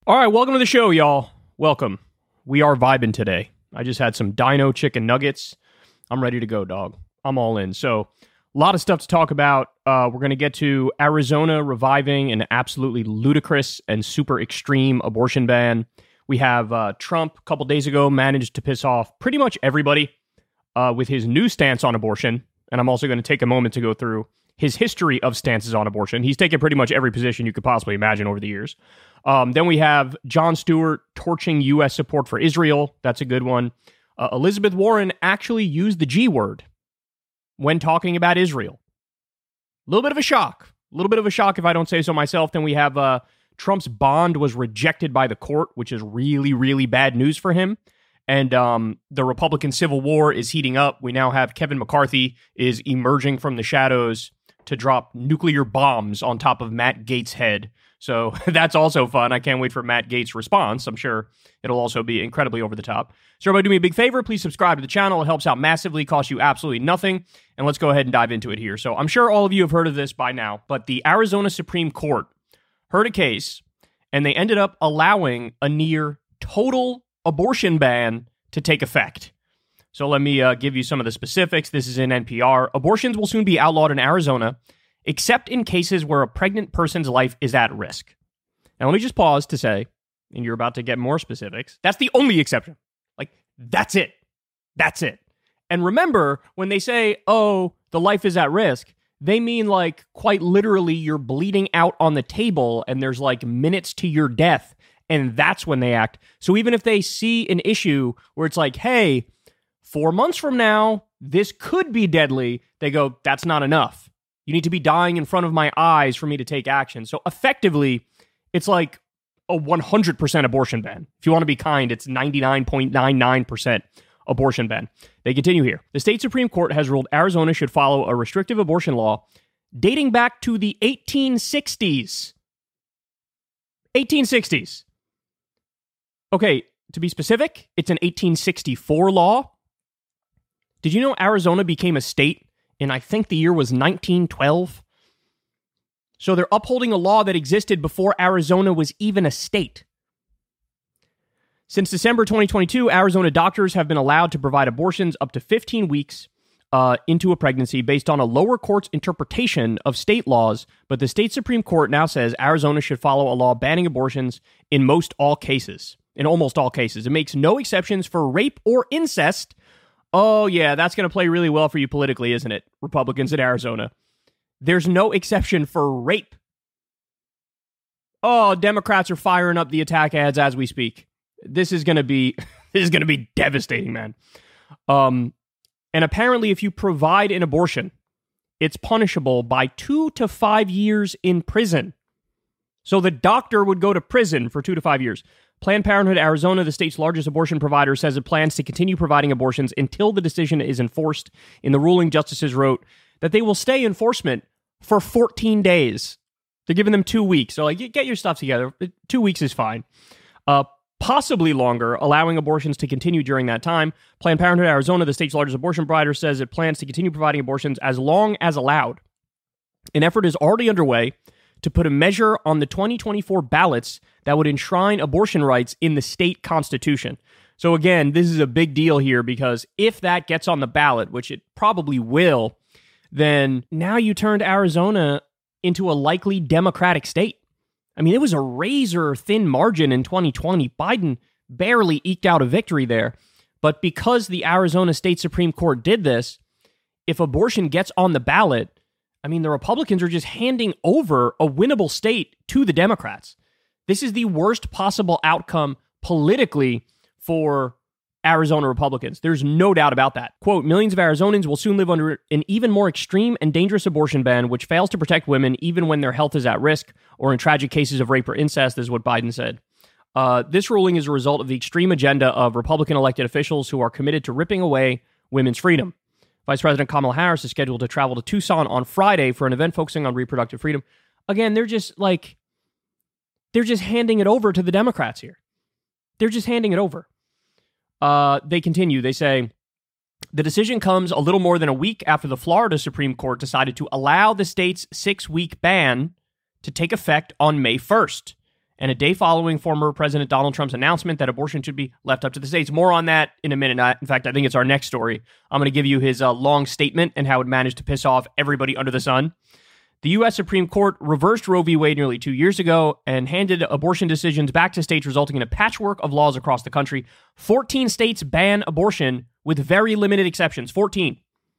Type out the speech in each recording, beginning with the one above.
All right, welcome to the show, y'all. Welcome. We are vibing today. I just had some Dino chicken nuggets. I'm ready to go, dog. I'm all in. So, a lot of stuff to talk about. We're going to get to Arizona reviving an absolutely ludicrous and super extreme abortion ban. We have Trump, a couple days ago, managed to piss off pretty much everybody with his new stance on abortion. And I'm also going to take a moment to go through his history of stances on abortion. He's taken pretty much every position you could possibly imagine over the years. Then we have Jon Stewart torching U.S. support for Israel. That's a good one. Elizabeth Warren actually used the G word when talking about Israel. A little bit of a shock. A little bit of a shock if I don't say so myself. Then we have Trump's bond was rejected by the court, which is really, really bad news for him. And the Republican Civil War is heating up. We now have Kevin McCarthy is emerging from the shadows to drop nuclear bombs on top of Matt Gaetz' head. So that's also fun. I can't wait for Matt Gaetz' response. I'm sure it'll also be incredibly over the top. So everybody do me a big favor. Please subscribe to the channel. It helps out massively, costs you absolutely nothing. And let's go ahead and dive into it here. So I'm sure all of you have heard of this by now, but the Arizona Supreme Court heard a case and they ended up allowing a near total abortion ban to take effect. So let me give you some of the specifics. This is in NPR. Abortions will soon be outlawed in Arizona, except in cases where a pregnant person's life is at risk. Now, let me just pause to say, and you're about to get more specifics, that's the only exception. Like, that's it. That's it. And remember, when they say, oh, the life is at risk, they mean like quite literally you're bleeding out on the table and there's like minutes to your death, and that's when they act. So even if they see an issue where it's like, hey, 4 months from now, this could be deadly, they go, that's not enough. You need to be dying in front of my eyes for me to take action. So effectively, it's like a 100% abortion ban. If you want to be kind, it's 99.99% abortion ban. They continue here. The state Supreme Court has ruled Arizona should follow a restrictive abortion law dating back to the 1860s. 1860s. Okay, to be specific, it's an 1864 law. Did you know Arizona became a state in, I think the year was 1912? So they're upholding a law that existed before Arizona was even a state. Since December 2022, Arizona doctors have been allowed to provide abortions up to 15 weeks into a pregnancy based on a lower court's interpretation of state laws, but the state Supreme Court now says Arizona should follow a law banning abortions in almost all cases. It makes no exceptions for rape or incest. Oh, yeah, that's going to play really well for you politically, isn't it? Republicans in Arizona. There's no exception for rape. Oh, Democrats are firing up the attack ads as we speak. This is going to be devastating, man. And apparently, if you provide an abortion, it's punishable by 2 to 5 years in prison. So the doctor would go to prison for 2 to 5 years. Planned Parenthood Arizona, the state's largest abortion provider, says it plans to continue providing abortions until the decision is enforced. In the ruling, justices wrote that they will stay enforcement for 14 days. They're giving them 2 weeks. So, like, get your stuff together. 2 weeks is fine. Possibly longer, allowing abortions to continue during that time. Planned Parenthood Arizona, the state's largest abortion provider, says it plans to continue providing abortions as long as allowed. An effort is already underway to put a measure on the 2024 ballots that would enshrine abortion rights in the state constitution. So again, this is a big deal here because if that gets on the ballot, which it probably will, then now you turned Arizona into a likely Democratic state. I mean, it was a razor-thin margin in 2020. Biden barely eked out a victory there. But because the Arizona State Supreme Court did this, if abortion gets on the ballot, I mean, the Republicans are just handing over a winnable state to the Democrats. This is the worst possible outcome politically for Arizona Republicans. There's no doubt about that. Quote, millions of Arizonans will soon live under an even more extreme and dangerous abortion ban, which fails to protect women even when their health is at risk or in tragic cases of rape or incest, is what Biden said. This ruling is a result of the extreme agenda of Republican elected officials who are committed to ripping away women's freedom. Vice President Kamala Harris is scheduled to travel to Tucson on Friday for an event focusing on reproductive freedom. Again, they're just handing it over to the Democrats here. They're just handing it over. They continue. They say, the decision comes a little more than a week after the Florida Supreme Court decided to allow the state's 6-week ban to take effect on May 1st. and a day following former President Donald Trump's announcement that abortion should be left up to the states. More on that in a minute. In fact, I think it's our next story. I'm going to give you his long statement and how it managed to piss off everybody under the sun. The U.S. Supreme Court reversed Roe v. Wade nearly 2 years ago and handed abortion decisions back to states, resulting in a patchwork of laws across the country. 14 states ban abortion with very limited exceptions. 14.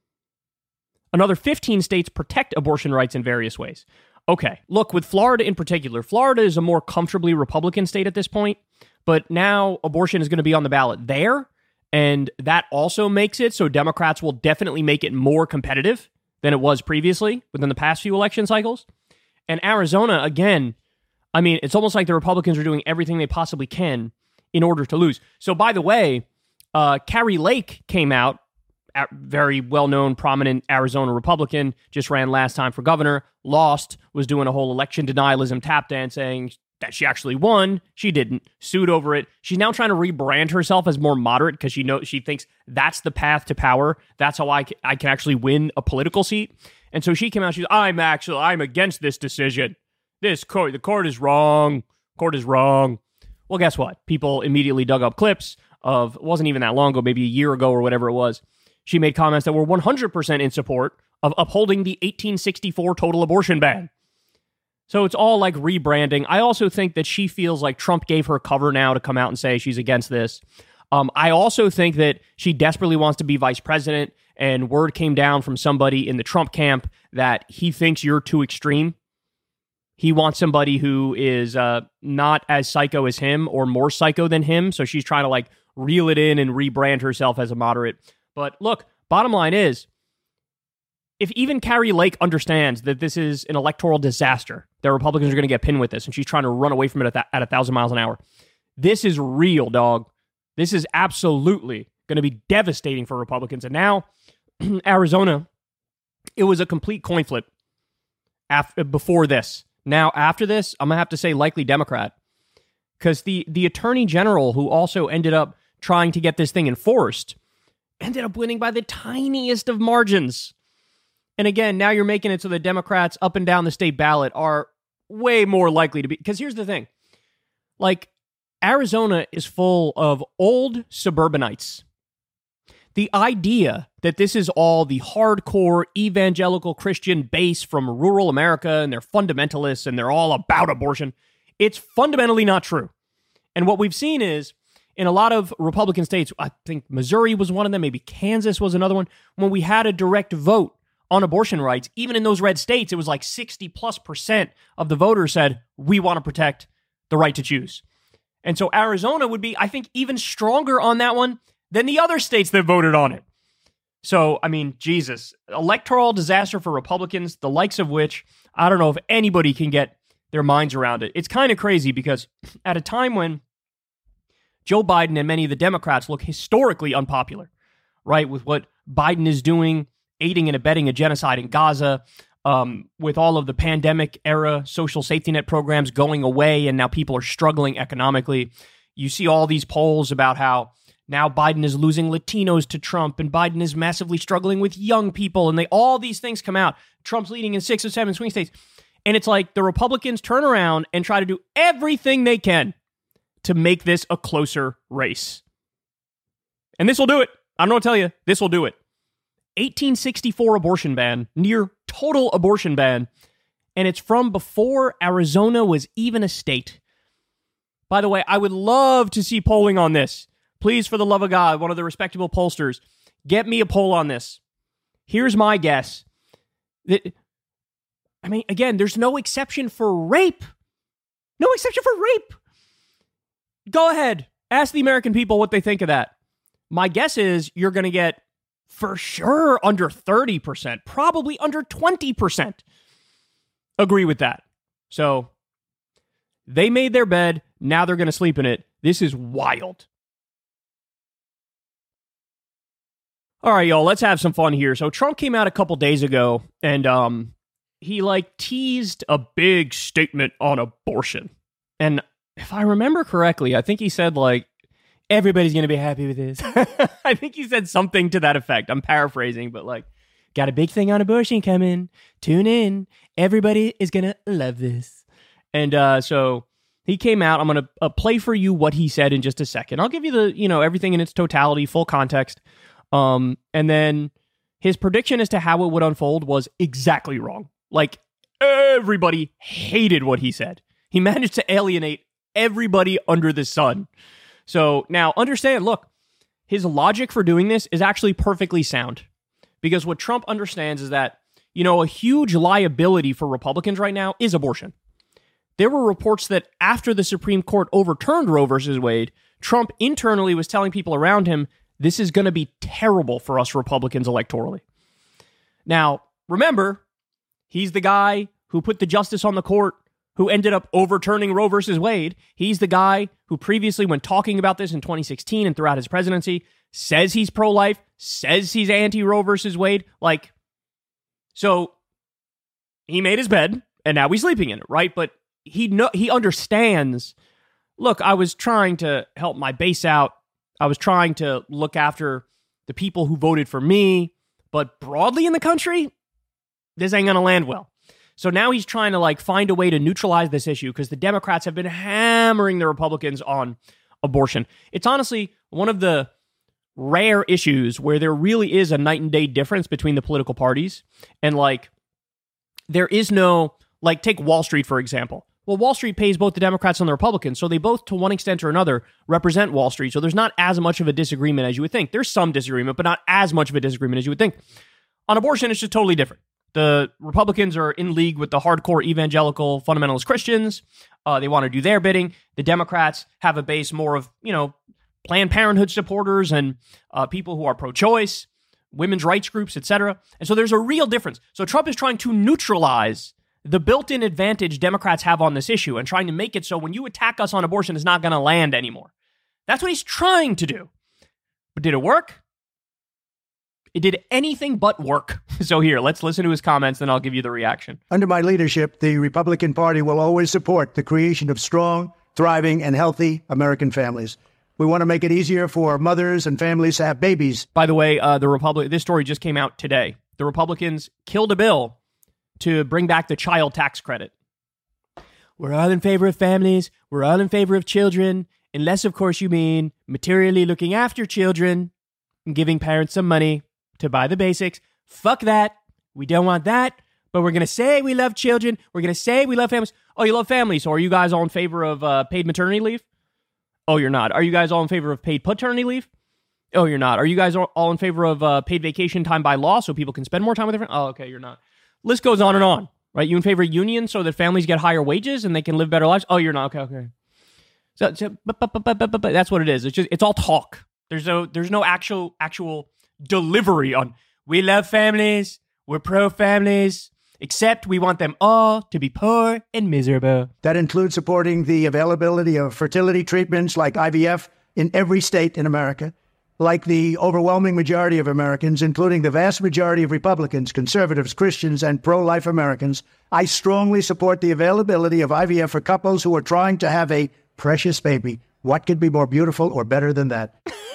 Another 15 states protect abortion rights in various ways. Okay, look, with Florida in particular, Florida is a more comfortably Republican state at this point, but now abortion is going to be on the ballot there, and that also makes it so Democrats will definitely make it more competitive than it was previously within the past few election cycles. And Arizona, again, I mean, it's almost like the Republicans are doing everything they possibly can in order to lose. So, by the way, Kari Lake came out, very well-known, prominent Arizona Republican, just ran last time for governor, lost, was doing a whole election denialism tap dance saying that she actually won. She didn't, sued over it. She's now trying to rebrand herself as more moderate because she thinks that's the path to power. That's how I can actually win a political seat. And so she came out, I'm against this decision. The court is wrong. Court is wrong. Well, guess what? People immediately dug up clips of, it wasn't even that long ago, maybe a year ago or whatever it was. She made comments that were 100% in support of upholding the 1864 total abortion ban. So it's all like rebranding. I also think that she feels like Trump gave her cover now to come out and say she's against this. I also think that she desperately wants to be vice president, and word came down from somebody in the Trump camp that he thinks you're too extreme. He wants somebody who is not as psycho as him or more psycho than him. So she's trying to like reel it in and rebrand herself as a moderate. But look, bottom line is, if even Kari Lake understands that this is an electoral disaster, that Republicans are going to get pinned with this, and she's trying to run away from it at 1,000 miles an hour, this is real, dog. This is absolutely going to be devastating for Republicans. And now, Arizona, it was a complete coin flip before this. Now, after this, I'm going to have to say likely Democrat, because the attorney general, who also ended up trying to get this thing enforced, ended up winning by the tiniest of margins. And again, now you're making it so the Democrats up and down the state ballot are way more likely to be. Because here's the thing. Like, Arizona is full of old suburbanites. The idea that this is all the hardcore evangelical Christian base from rural America and they're fundamentalists and they're all about abortion, it's fundamentally not true. And what we've seen is, in a lot of Republican states, I think Missouri was one of them, maybe Kansas was another one, when we had a direct vote on abortion rights, even in those red states, it was like 60+% of the voters said, we want to protect the right to choose. And so Arizona would be, I think, even stronger on that one than the other states that voted on it. So, I mean, Jesus, electoral disaster for Republicans, the likes of which, I don't know if anybody can get their minds around it. It's kind of crazy because at a time when Joe Biden and many of the Democrats look historically unpopular, right? With what Biden is doing, aiding and abetting a genocide in Gaza, with all of the pandemic era social safety net programs going away, and now people are struggling economically. You see all these polls about how now Biden is losing Latinos to Trump, and Biden is massively struggling with young people, and all these things come out. Trump's leading in 6 or 7 swing states. And it's like the Republicans turn around and try to do everything they can to make this a closer race. And this will do it. I don't know what to tell you. This will do it. 1864 abortion ban, near total abortion ban, and it's from before Arizona was even a state. By the way, I would love to see polling on this. Please, for the love of God, one of the respectable pollsters, get me a poll on this. Here's my guess. I mean, again, there's no exception for rape. No exception for rape. Go ahead. Ask the American people what they think of that. My guess is you're going to get, for sure, under 30%, probably under 20% agree with that. So they made their bed. Now they're going to sleep in it. This is wild. All right, y'all, let's have some fun here. So Trump came out a couple days ago and he teased a big statement on abortion. And if I remember correctly, I think he said everybody's going to be happy with this. I think he said something to that effect. I'm paraphrasing, but got a big thing on abortion coming. Tune in. Everybody is going to love this. And so He came out. I'm going to play for you what he said in just a second. I'll give you everything in its totality, full context. And then his prediction as to how it would unfold was exactly wrong. Like, everybody hated what he said. He managed to alienate everybody under the sun. So now understand, look, his logic for doing this is actually perfectly sound. Because what Trump understands is that, a huge liability for Republicans right now is abortion. There were reports that after the Supreme Court overturned Roe versus Wade, Trump internally was telling people around him, this is going to be terrible for us Republicans electorally. Now, remember, he's the guy who put the justice on the court who ended up overturning Roe versus Wade. He's the guy who previously, when talking about this in 2016 and throughout his presidency, says he's pro-life, says he's anti-Roe versus Wade. So he made his bed, and now he's sleeping in it, right? But he understands, look, I was trying to help my base out. I was trying to look after the people who voted for me, but broadly in the country, this ain't going to land well. So now he's trying to find a way to neutralize this issue because the Democrats have been hammering the Republicans on abortion. It's honestly one of the rare issues where there really is a night and day difference between the political parties. And there is no, take Wall Street, for example. Well, Wall Street pays both the Democrats and the Republicans, so they both, to one extent or another, represent Wall Street. So there's not as much of a disagreement as you would think. There's some disagreement, but not as much of a disagreement as you would think. On abortion, it's just totally different. The Republicans are in league with the hardcore evangelical fundamentalist Christians. They want to do their bidding. The Democrats have a base more of, Planned Parenthood supporters and people who are pro-choice, women's rights groups, etc. And so there's a real difference. So Trump is trying to neutralize the built-in advantage Democrats have on this issue and trying to make it so when you attack us on abortion, it's not going to land anymore. That's what he's trying to do. But did it work? It did anything but work. So here, let's listen to his comments, then I'll give you the reaction. Under my leadership, the Republican Party will always support the creation of strong, thriving, and healthy American families. We want to make it easier for mothers and families to have babies. By the way, this story just came out today. The Republicans killed a bill to bring back the child tax credit. We're all in favor of families. We're all in favor of children. Unless, of course, you mean materially looking after children and giving parents some money to buy the basics. Fuck that. We don't want that. But we're going to say we love children. We're going to say we love families. Oh, you love families. So are you guys all in favor of paid maternity leave? Oh, you're not. Are you guys all in favor of paid paternity leave? Oh, you're not. Are you guys all in favor of paid vacation time by law so people can spend more time with their friends? Oh, okay, you're not. List goes on and on, right? You in favor of unions so that families get higher wages and they can live better lives? Oh, you're not. Okay. So but that's what it is. It's all talk. There's no actual delivery on we love families, we're pro families, except we want them all to be poor and miserable. That includes supporting the availability of fertility treatments like IVF in every state in America. Like the overwhelming majority of Americans, including the vast majority of Republicans, conservatives, Christians, and pro-life Americans, I strongly support the availability of IVF for couples who are trying to have a precious baby. What could be more beautiful or better than that?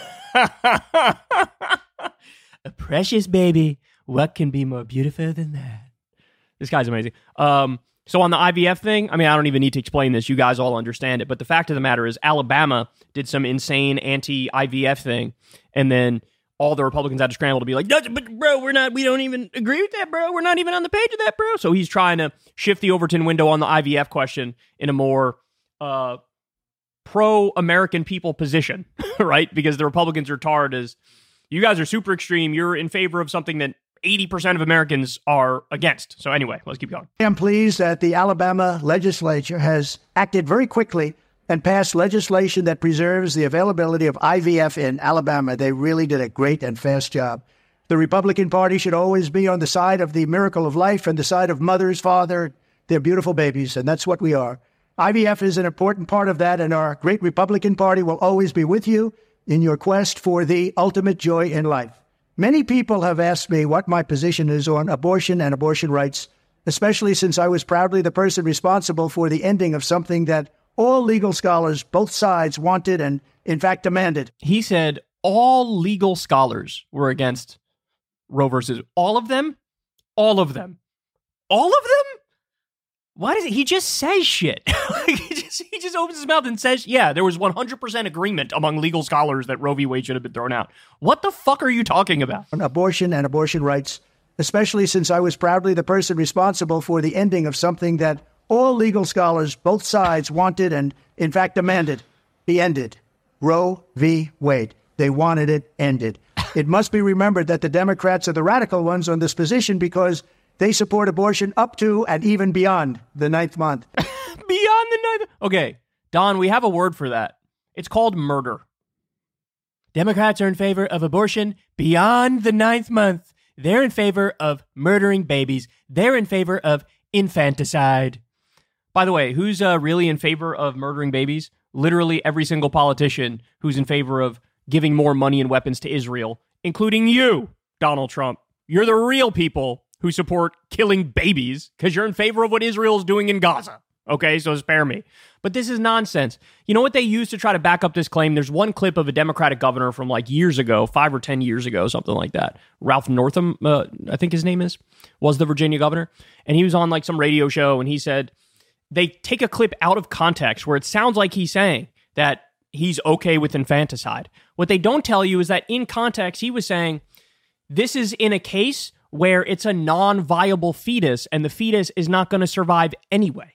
A precious baby. What can be more beautiful than that? This guy's amazing. So on the IVF thing, I don't even need to explain this. You guys all understand it. But the fact of the matter is Alabama did some insane anti-IVF thing. And then all the Republicans had to scramble to be like, but bro, we don't even agree with that, bro. We're not even on the page of that, bro. So he's trying to shift the Overton window on the IVF question in a more pro-American people position, right? Because the Republicans are tarred as, you guys are super extreme. You're in favor of something that 80% of Americans are against. So anyway, let's keep going. I'm pleased that the Alabama legislature has acted very quickly and passed legislation that preserves the availability of IVF in Alabama. They really did a great and fast job. The Republican Party should always be on the side of the miracle of life and the side of mothers, father, their beautiful babies, and that's what we are. IVF is an important part of that, and our great Republican Party will always be with you in your quest for the ultimate joy in life. Many people have asked me what my position is on abortion and abortion rights, especially since I was proudly the person responsible for the ending of something that all legal scholars, both sides, wanted and, in fact, demanded. He said all legal scholars were against Roe versus all of them? All of them. All of them? Why does he just says shit? He just opens his mouth and says, yeah, there was 100% agreement among legal scholars that Roe v. Wade should have been thrown out. What the fuck are you talking about? Abortion and abortion rights, especially since I was proudly the person responsible for the ending of something that all legal scholars, both sides, wanted and, in fact, demanded be ended. Roe v. Wade. They wanted it ended. It must be remembered that the Democrats are the radical ones on this position because they support abortion up to and even beyond the 9th month. Beyond the 9th? Okay, Don, we have a word for that. It's called murder. Democrats are in favor of abortion beyond the 9th month. They're in favor of murdering babies. They're in favor of infanticide. By the way, who's really in favor of murdering babies? Literally every single politician who's in favor of giving more money and weapons to Israel, including you, Donald Trump. You're the real people who support killing babies because you're in favor of what Israel's doing in Gaza. Okay, so spare me. But this is nonsense. You know what they use to try to back up this claim? There's one clip of a Democratic governor from like years ago, 5 or 10 years ago, something like that. Ralph Northam, I think his name was the Virginia governor. And he was on like some radio show and he said, they take a clip out of context where it sounds like he's saying that he's okay with infanticide. What they don't tell you is that in context, he was saying, this is in a case where it's a non-viable fetus and the fetus is not going to survive anyway.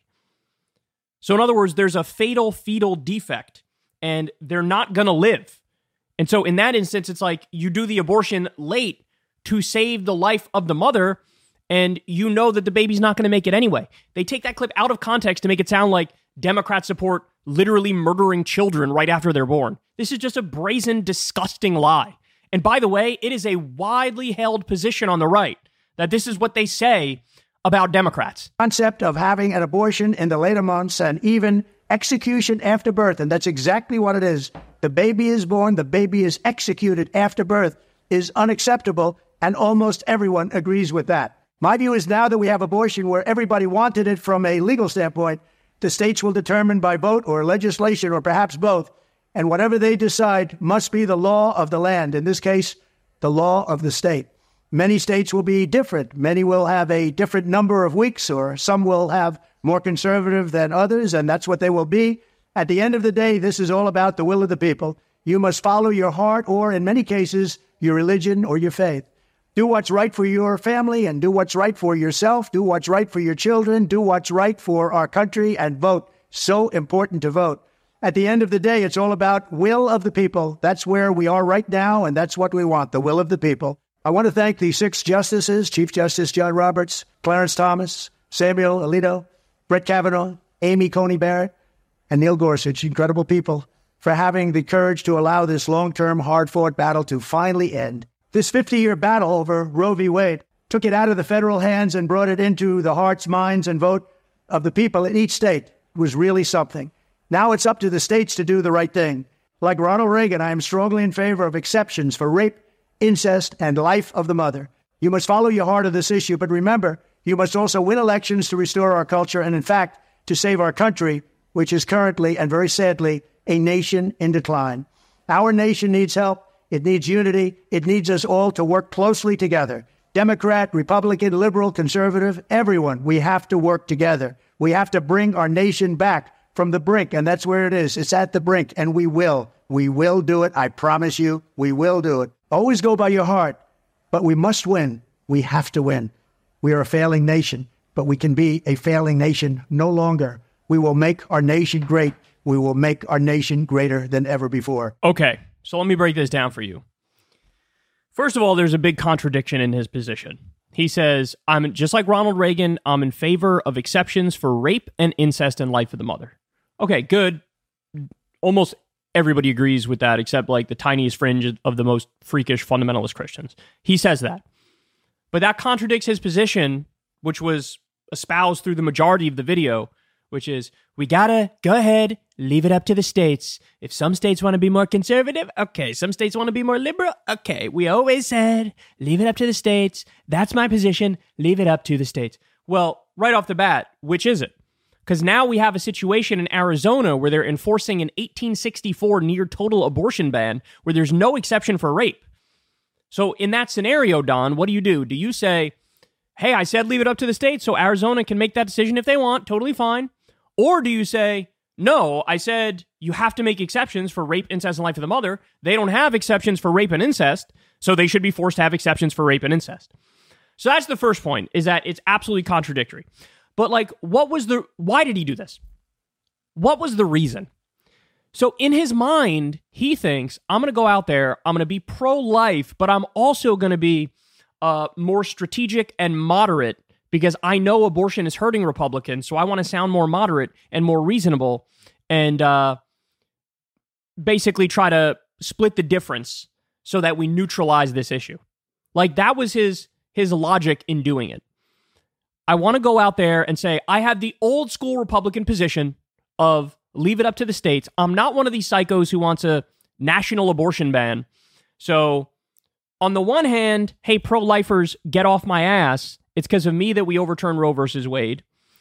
So in other words, there's a fatal fetal defect and they're not going to live. And so in that instance, it's like you do the abortion late to save the life of the mother and you know that the baby's not going to make it anyway. They take that clip out of context to make it sound like Democrats support literally murdering children right after they're born. This is just a brazen, disgusting lie. And by the way, it is a widely held position on the right that this is what they say about Democrats. Concept of having an abortion in the later months and even execution after birth, and that's exactly what it is. The baby is born, the baby is executed after birth is unacceptable, and almost everyone agrees with that. My view is now that we have abortion where everybody wanted it from a legal standpoint, the states will determine by vote or legislation or perhaps both, and whatever they decide must be the law of the land, in this case, the law of the state. Many states will be different. Many will have a different number of weeks, or some will have more conservative than others, and that's what they will be. At the end of the day, this is all about the will of the people. You must follow your heart or, in many cases, your religion or your faith. Do what's right for your family and do what's right for yourself. Do what's right for your children. Do what's right for our country and vote. So important to vote. At the end of the day, it's all about will of the people. That's where we are right now, and that's what we want, the will of the people. I want to thank the 6 justices, Chief Justice John Roberts, Clarence Thomas, Samuel Alito, Brett Kavanaugh, Amy Coney Barrett, and Neil Gorsuch, incredible people, for having the courage to allow this long-term, hard-fought battle to finally end. This 50-year battle over Roe v. Wade took it out of the federal hands and brought it into the hearts, minds, and vote of the people in each state. It was really something. Now it's up to the states to do the right thing. Like Ronald Reagan, I am strongly in favor of exceptions for rape, incest, and life of the mother. You must follow your heart of this issue, but remember, you must also win elections to restore our culture and, in fact, to save our country, which is currently, and very sadly, a nation in decline. Our nation needs help. It needs unity. It needs us all to work closely together. Democrat, Republican, liberal, conservative, everyone, we have to work together. We have to bring our nation back from the brink, and that's where it is. It's at the brink, and we will. We will do it. I promise you, we will do it. Always go by your heart, but we must win. We have to win. We are a failing nation, but we can be a failing nation no longer. We will make our nation great. We will make our nation greater than ever before. Okay, so let me break this down for you. First of all, there's a big contradiction in his position. He says, I'm just like Ronald Reagan, I'm in favor of exceptions for rape and incest and life of the mother. Okay, good. Almost everybody agrees with that, except like the tiniest fringe of the most freakish fundamentalist Christians. He says that. But that contradicts his position, which was espoused through the majority of the video, which is, we gotta go ahead, leave it up to the states. If some states want to be more conservative, okay. Some states want to be more liberal, okay. We always said, leave it up to the states. That's my position, leave it up to the states. Well, right off the bat, which is it? Because now we have a situation in Arizona where they're enforcing an 1864 near total abortion ban where there's no exception for rape. So in that scenario, Don, what do? Do you say, hey, I said leave it up to the states so Arizona can make that decision if they want, totally fine? Or do you say, no, I said you have to make exceptions for rape, incest, and life of the mother. They don't have exceptions for rape and incest, so they should be forced to have exceptions for rape and incest. So that's the first point, is that it's absolutely contradictory. But like, why did he do this? What was the reason? So in his mind, he thinks, I'm going to go out there, I'm going to be pro-life, but I'm also going to be more strategic and moderate because I know abortion is hurting Republicans, so I want to sound more moderate and more reasonable and basically try to split the difference so that we neutralize this issue. Like, that was his logic in doing it. I want to go out there and say, I have the old school Republican position of leave it up to the states. I'm not one of these psychos who wants a national abortion ban. So on the one hand, hey, pro-lifers, get off my ass. It's because of me that we overturned Roe versus Wade.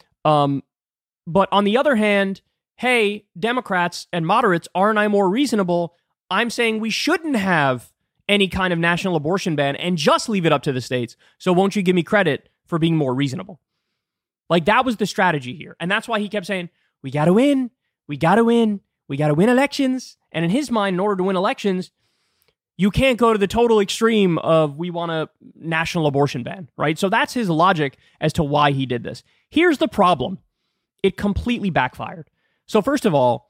But on the other hand, hey, Democrats and moderates, aren't I more reasonable? I'm saying we shouldn't have any kind of national abortion ban and just leave it up to the states. So won't you give me credit for being more reasonable? Like, that was the strategy here. And that's why he kept saying, we got to win. We got to win. We got to win elections. And in his mind, in order to win elections, you can't go to the total extreme of we want a national abortion ban, right? So that's his logic as to why he did this. Here's the problem. It completely backfired. So first of all,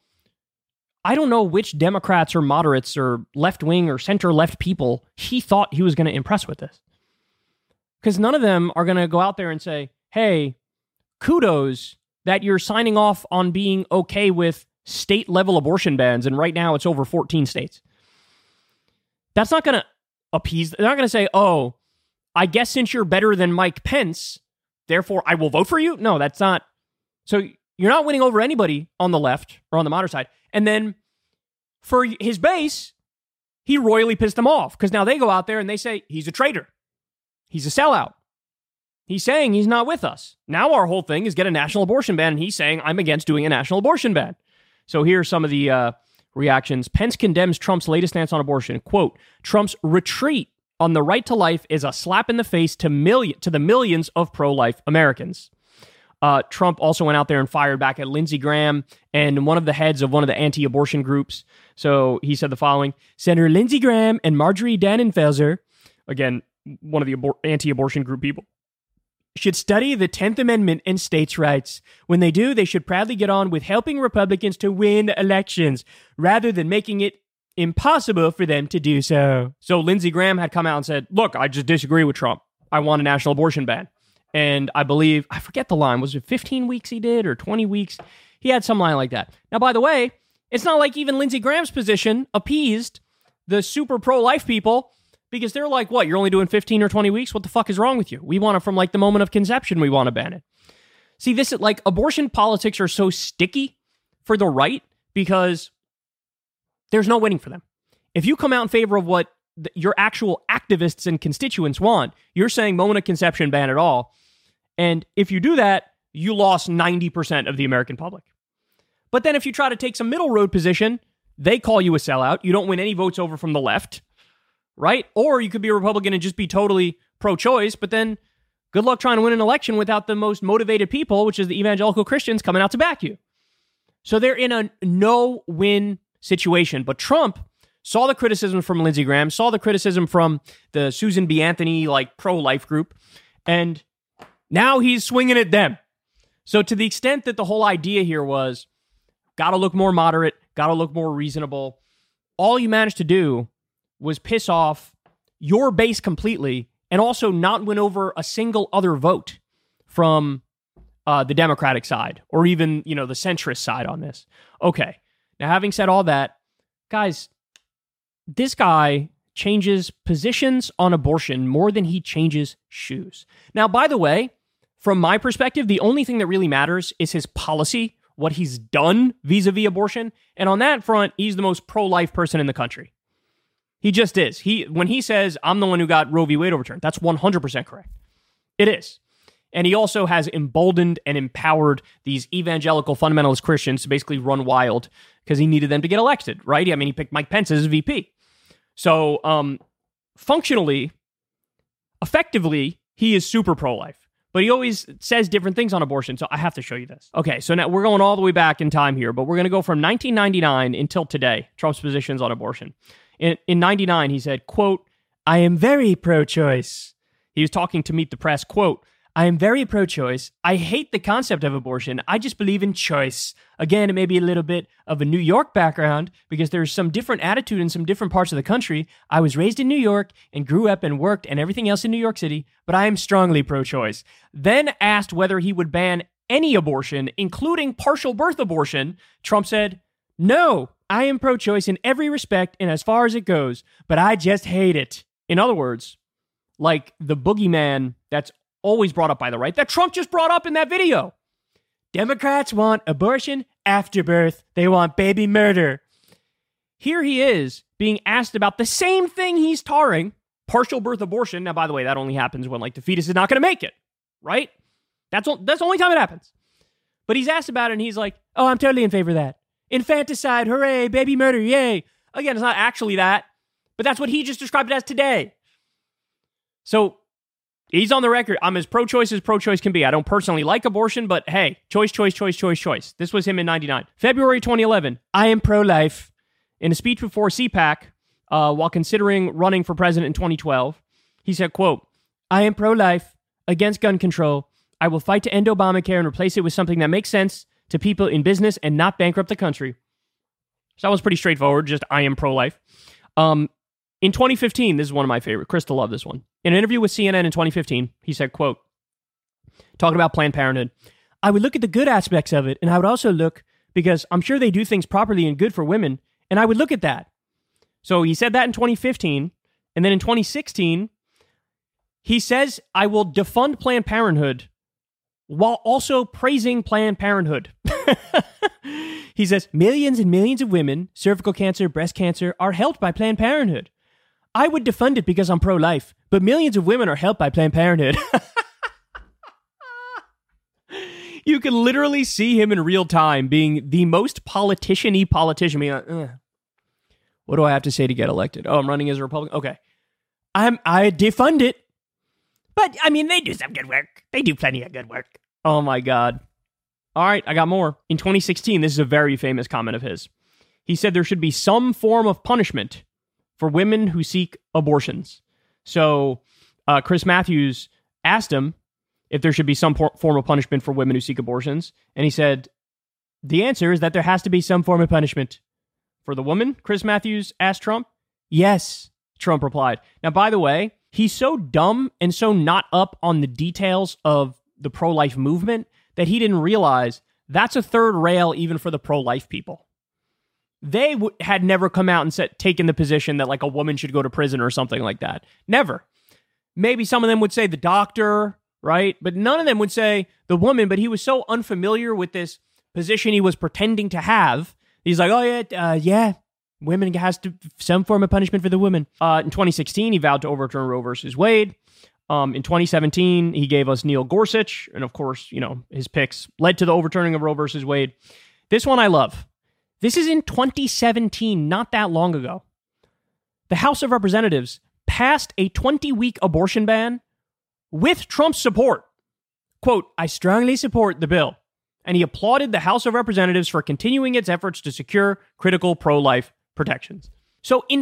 I don't know which Democrats or moderates or left-wing or center-left people he thought he was going to impress with this. Because none of them are going to go out there and say, hey, kudos that you're signing off on being okay with state-level abortion bans, and right now it's over 14 states. That's not going to appease. They're not going to say, oh, I guess since you're better than Mike Pence, therefore I will vote for you. No, that's not. So you're not winning over anybody on the left or on the moderate side. And then for his base, he royally pissed them off because now they go out there and they say, he's a traitor. He's a sellout. He's saying he's not with us. Now our whole thing is get a national abortion ban, and he's saying I'm against doing a national abortion ban. So here are some of the reactions. Pence condemns Trump's latest stance on abortion. Quote, Trump's retreat on the right to life is a slap in the face to the millions of pro-life Americans. Trump also went out there and fired back at Lindsey Graham and one of the heads of one of the anti-abortion groups. So he said the following: Senator Lindsey Graham and Marjorie Dannenfelser, again, one of the anti-abortion group people, should study the 10th Amendment and states' rights. When they do, they should proudly get on with helping Republicans to win elections rather than making it impossible for them to do so. So Lindsey Graham had come out and said, look, I just disagree with Trump. I want a national abortion ban. And I believe, I forget the line, was it 15 weeks he did or 20 weeks? He had some line like that. Now, by the way, it's not like even Lindsey Graham's position appeased the super pro-life people, because they're like, what, you're only doing 15 or 20 weeks? What the fuck is wrong with you? We want it from like the moment of conception, we want to ban it. See, this is like, abortion politics are so sticky for the right because there's no winning for them. If you come out in favor of what your actual activists and constituents want, you're saying moment of conception, ban it all. And if you do that, you lost 90% of the American public. But then if you try to take some middle road position, they call you a sellout. You don't win any votes over from the left, right? Or you could be a Republican and just be totally pro-choice, but then good luck trying to win an election without the most motivated people, which is the evangelical Christians, coming out to back you. So they're in a no-win situation. But Trump saw the criticism from Lindsey Graham, saw the criticism from the Susan B. Anthony, like, pro-life group, and now he's swinging at them. So to the extent that the whole idea here was, got to look more moderate, got to look more reasonable, all you managed to do was piss off your base completely and also not win over a single other vote from the Democratic side or even, the centrist side on this. Okay. Now, having said all that, guys, this guy changes positions on abortion more than he changes shoes. Now, by the way, from my perspective, the only thing that really matters is his policy, what he's done vis-a-vis abortion. And on that front, he's the most pro-life person in the country. He just is. When he says, I'm the one who got Roe v. Wade overturned, that's 100% correct. It is. And he also has emboldened and empowered these evangelical fundamentalist Christians to basically run wild because he needed them to get elected, right? I mean, he picked Mike Pence as his VP. So functionally, effectively, he is super pro-life. But he always says different things on abortion, so I have to show you this. Okay, so now we're going all the way back in time here, but we're going to go from 1999 until today, Trump's positions on abortion. In 99, he said, quote, I am very pro-choice. He was talking to Meet the Press, quote, I am very pro-choice. I hate the concept of abortion. I just believe in choice. Again, it may be a little bit of a New York background because there's some different attitude in some different parts of the country. I was raised in New York and grew up and worked and everything else in New York City, but I am strongly pro-choice. Then asked whether he would ban any abortion, including partial birth abortion, Trump said, no, I am pro-choice in every respect and as far as it goes, but I just hate it. In other words, like the boogeyman that's always brought up by the right, that Trump just brought up in that video. Democrats want abortion after birth. They want baby murder. Here he is being asked about the same thing he's tarring, partial birth abortion. Now, by the way, that only happens when like the fetus is not going to make it, right? That's the only time it happens. But he's asked about it and he's like, oh, I'm totally in favor of that. Infanticide, hooray, baby murder, yay. Again, it's not actually that, but that's what he just described it as today. So he's on the record. I'm as pro-choice can be. I don't personally like abortion, but hey, choice. This was him in 99. February 2011, I am pro-life. In a speech before CPAC, while considering running for president in 2012, he said, quote, I am pro-life, against gun control. I will fight to end Obamacare and replace it with something that makes sense to people in business and not bankrupt the country. So that was pretty straightforward, just I am pro-life. In 2015, this is one of my favorite. Krista loved this one. In an interview with CNN in 2015, he said, quote, talking about Planned Parenthood, I would look at the good aspects of it, and I would also look, because I'm sure they do things properly and good for women, and I would look at that. So he said that in 2015, and then in 2016, he says, I will defund Planned Parenthood while also praising Planned Parenthood. He says, millions and millions of women, cervical cancer, breast cancer, are helped by Planned Parenthood. I would defund it because I'm pro-life, but millions of women are helped by Planned Parenthood. You can literally see him in real time being the most politician-y politician. Being like, what do I have to say to get elected? Oh, I'm running as a Republican? Okay. I defund it. But, I mean, they do some good work. They do plenty of good work. Oh, my God. All right, I got more. In 2016, this is a very famous comment of his. He said there should be some form of punishment for women who seek abortions. So Chris Matthews asked him if there should be some form of punishment for women who seek abortions. And he said, the answer is that there has to be some form of punishment. For the woman, Chris Matthews asked Trump. Yes, Trump replied. Now, by the way, he's so dumb and so not up on the details of the pro-life movement that he didn't realize that's a third rail even for the pro-life people. They had never come out and taken the position that like a woman should go to prison or something like that. Never. Maybe some of them would say the doctor, right? But none of them would say the woman, but he was so unfamiliar with this position he was pretending to have. He's like, oh yeah, women has to some form of punishment for the woman. In 2016, he vowed to overturn Roe versus Wade. In 2017, he gave us Neil Gorsuch. And of course, you know, his picks led to the overturning of Roe versus Wade. This one I love. This is in 2017, not that long ago. The House of Representatives passed a 20-week abortion ban with Trump's support. Quote, I strongly support the bill. And he applauded the House of Representatives for continuing its efforts to secure critical pro-life protections. So in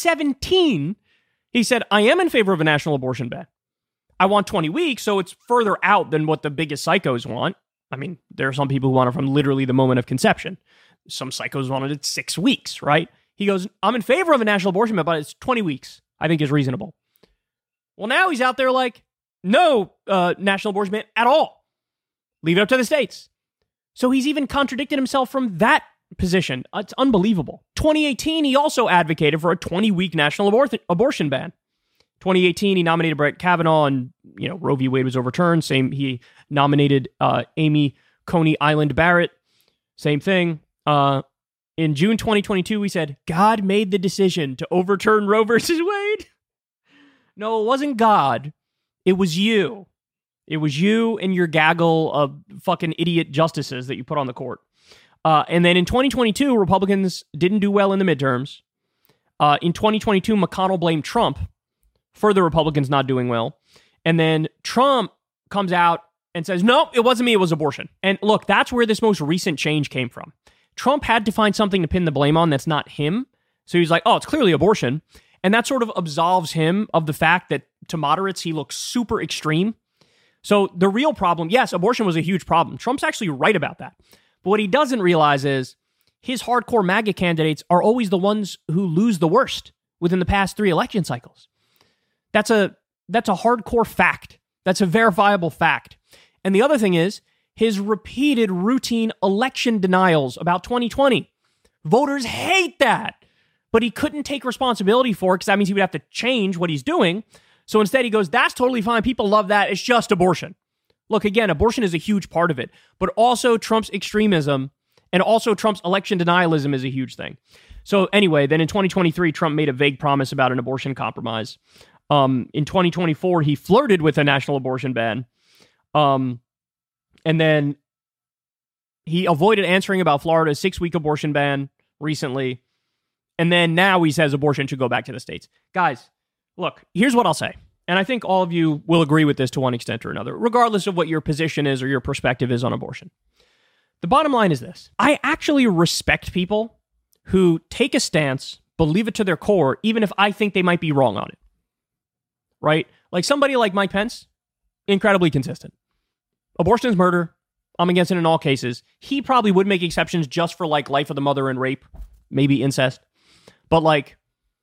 2017, he said, I am in favor of a national abortion ban. I want 20 weeks, so it's further out than what the biggest psychos want. I mean, there are some people who want it from literally the moment of conception. Some psychos wanted it 6 weeks, right? He goes, I'm in favor of a national abortion ban, but it's 20 weeks, I think is reasonable. Well, now he's out there like, no national abortion ban at all. Leave it up to the states. So he's even contradicted himself from that position. It's unbelievable. 2018, he also advocated for a 20-week national abortion ban. 2018, he nominated Brett Kavanaugh, and Roe v. Wade was overturned. He nominated Amy Coney Island Barrett. Same thing. In June 2022, he said, God made the decision to overturn Roe versus Wade. No, it wasn't God. It was you. It was you and your gaggle of fucking idiot justices that you put on the court. And then in 2022, Republicans didn't do well in the midterms. In 2022, McConnell blamed Trump for the Republicans not doing well. And then Trump comes out and says, no, it wasn't me, it was abortion. And look, that's where this most recent change came from. Trump had to find something to pin the blame on that's not him. So he's like, oh, it's clearly abortion. And that sort of absolves him of the fact that to moderates, he looks super extreme. So the real problem, yes, abortion was a huge problem. Trump's actually right about that. But what he doesn't realize is his hardcore MAGA candidates are always the ones who lose the worst within the past 3 election cycles. That's a hardcore fact. That's a verifiable fact. And the other thing is his repeated routine election denials about 2020. Voters hate that. But he couldn't take responsibility for it because that means he would have to change what he's doing. So instead he goes, that's totally fine. People love that. It's just abortion. Look, again, abortion is a huge part of it, but also Trump's extremism and also Trump's election denialism is a huge thing. So anyway, then in 2023, Trump made a vague promise about an abortion compromise. In 2024, he flirted with a national abortion ban. And then he avoided answering about Florida's 6-week abortion ban recently. And then now he says abortion should go back to the states. Guys, look, here's what I'll say. And I think all of you will agree with this to one extent or another, regardless of what your position is or your perspective is on abortion. The bottom line is this. I actually respect people who take a stance, believe it to their core, even if I think they might be wrong on it. Right? Like somebody like Mike Pence, incredibly consistent. Abortion is murder. I'm against it in all cases. He probably would make exceptions just for like life of the mother and rape, maybe incest. But like,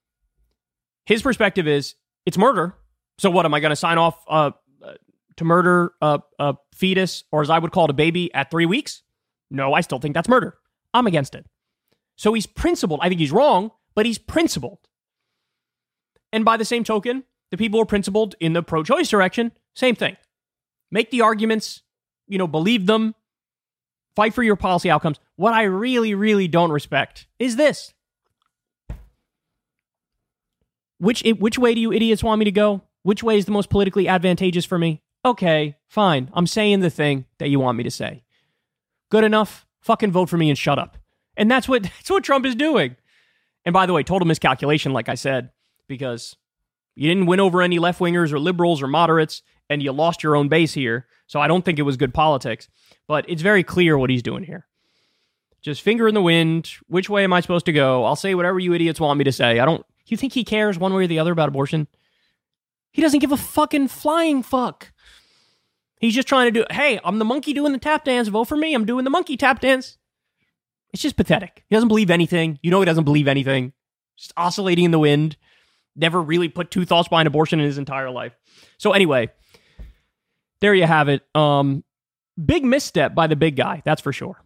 his perspective is, it's murder. So what, am I going to sign off to murder a fetus, or as I would call it, a baby at 3 weeks? No, I still think that's murder. I'm against it. So he's principled. I think he's wrong, but he's principled. And by the same token, the people who are principled in the pro-choice direction, same thing. Make the arguments, believe them, fight for your policy outcomes. What I really, really don't respect is this. Which way do you idiots want me to go? Which way is the most politically advantageous for me? Okay, fine. I'm saying the thing that you want me to say. Good enough? Fucking vote for me and shut up. And that's what Trump is doing. And by the way, total miscalculation, like I said, because you didn't win over any left-wingers or liberals or moderates, and you lost your own base here. So I don't think it was good politics. But it's very clear what he's doing here. Just finger in the wind. Which way am I supposed to go? I'll say whatever you idiots want me to say. You think he cares one way or the other about abortion? He doesn't give a fucking flying fuck. He's just trying to do, hey, I'm the monkey doing the tap dance. Vote for me. I'm doing the monkey tap dance. It's just pathetic. He doesn't believe anything. He doesn't believe anything. Just oscillating in the wind. Never really put 2 thoughts behind abortion in his entire life. So anyway, there you have it. Big misstep by the big guy. That's for sure.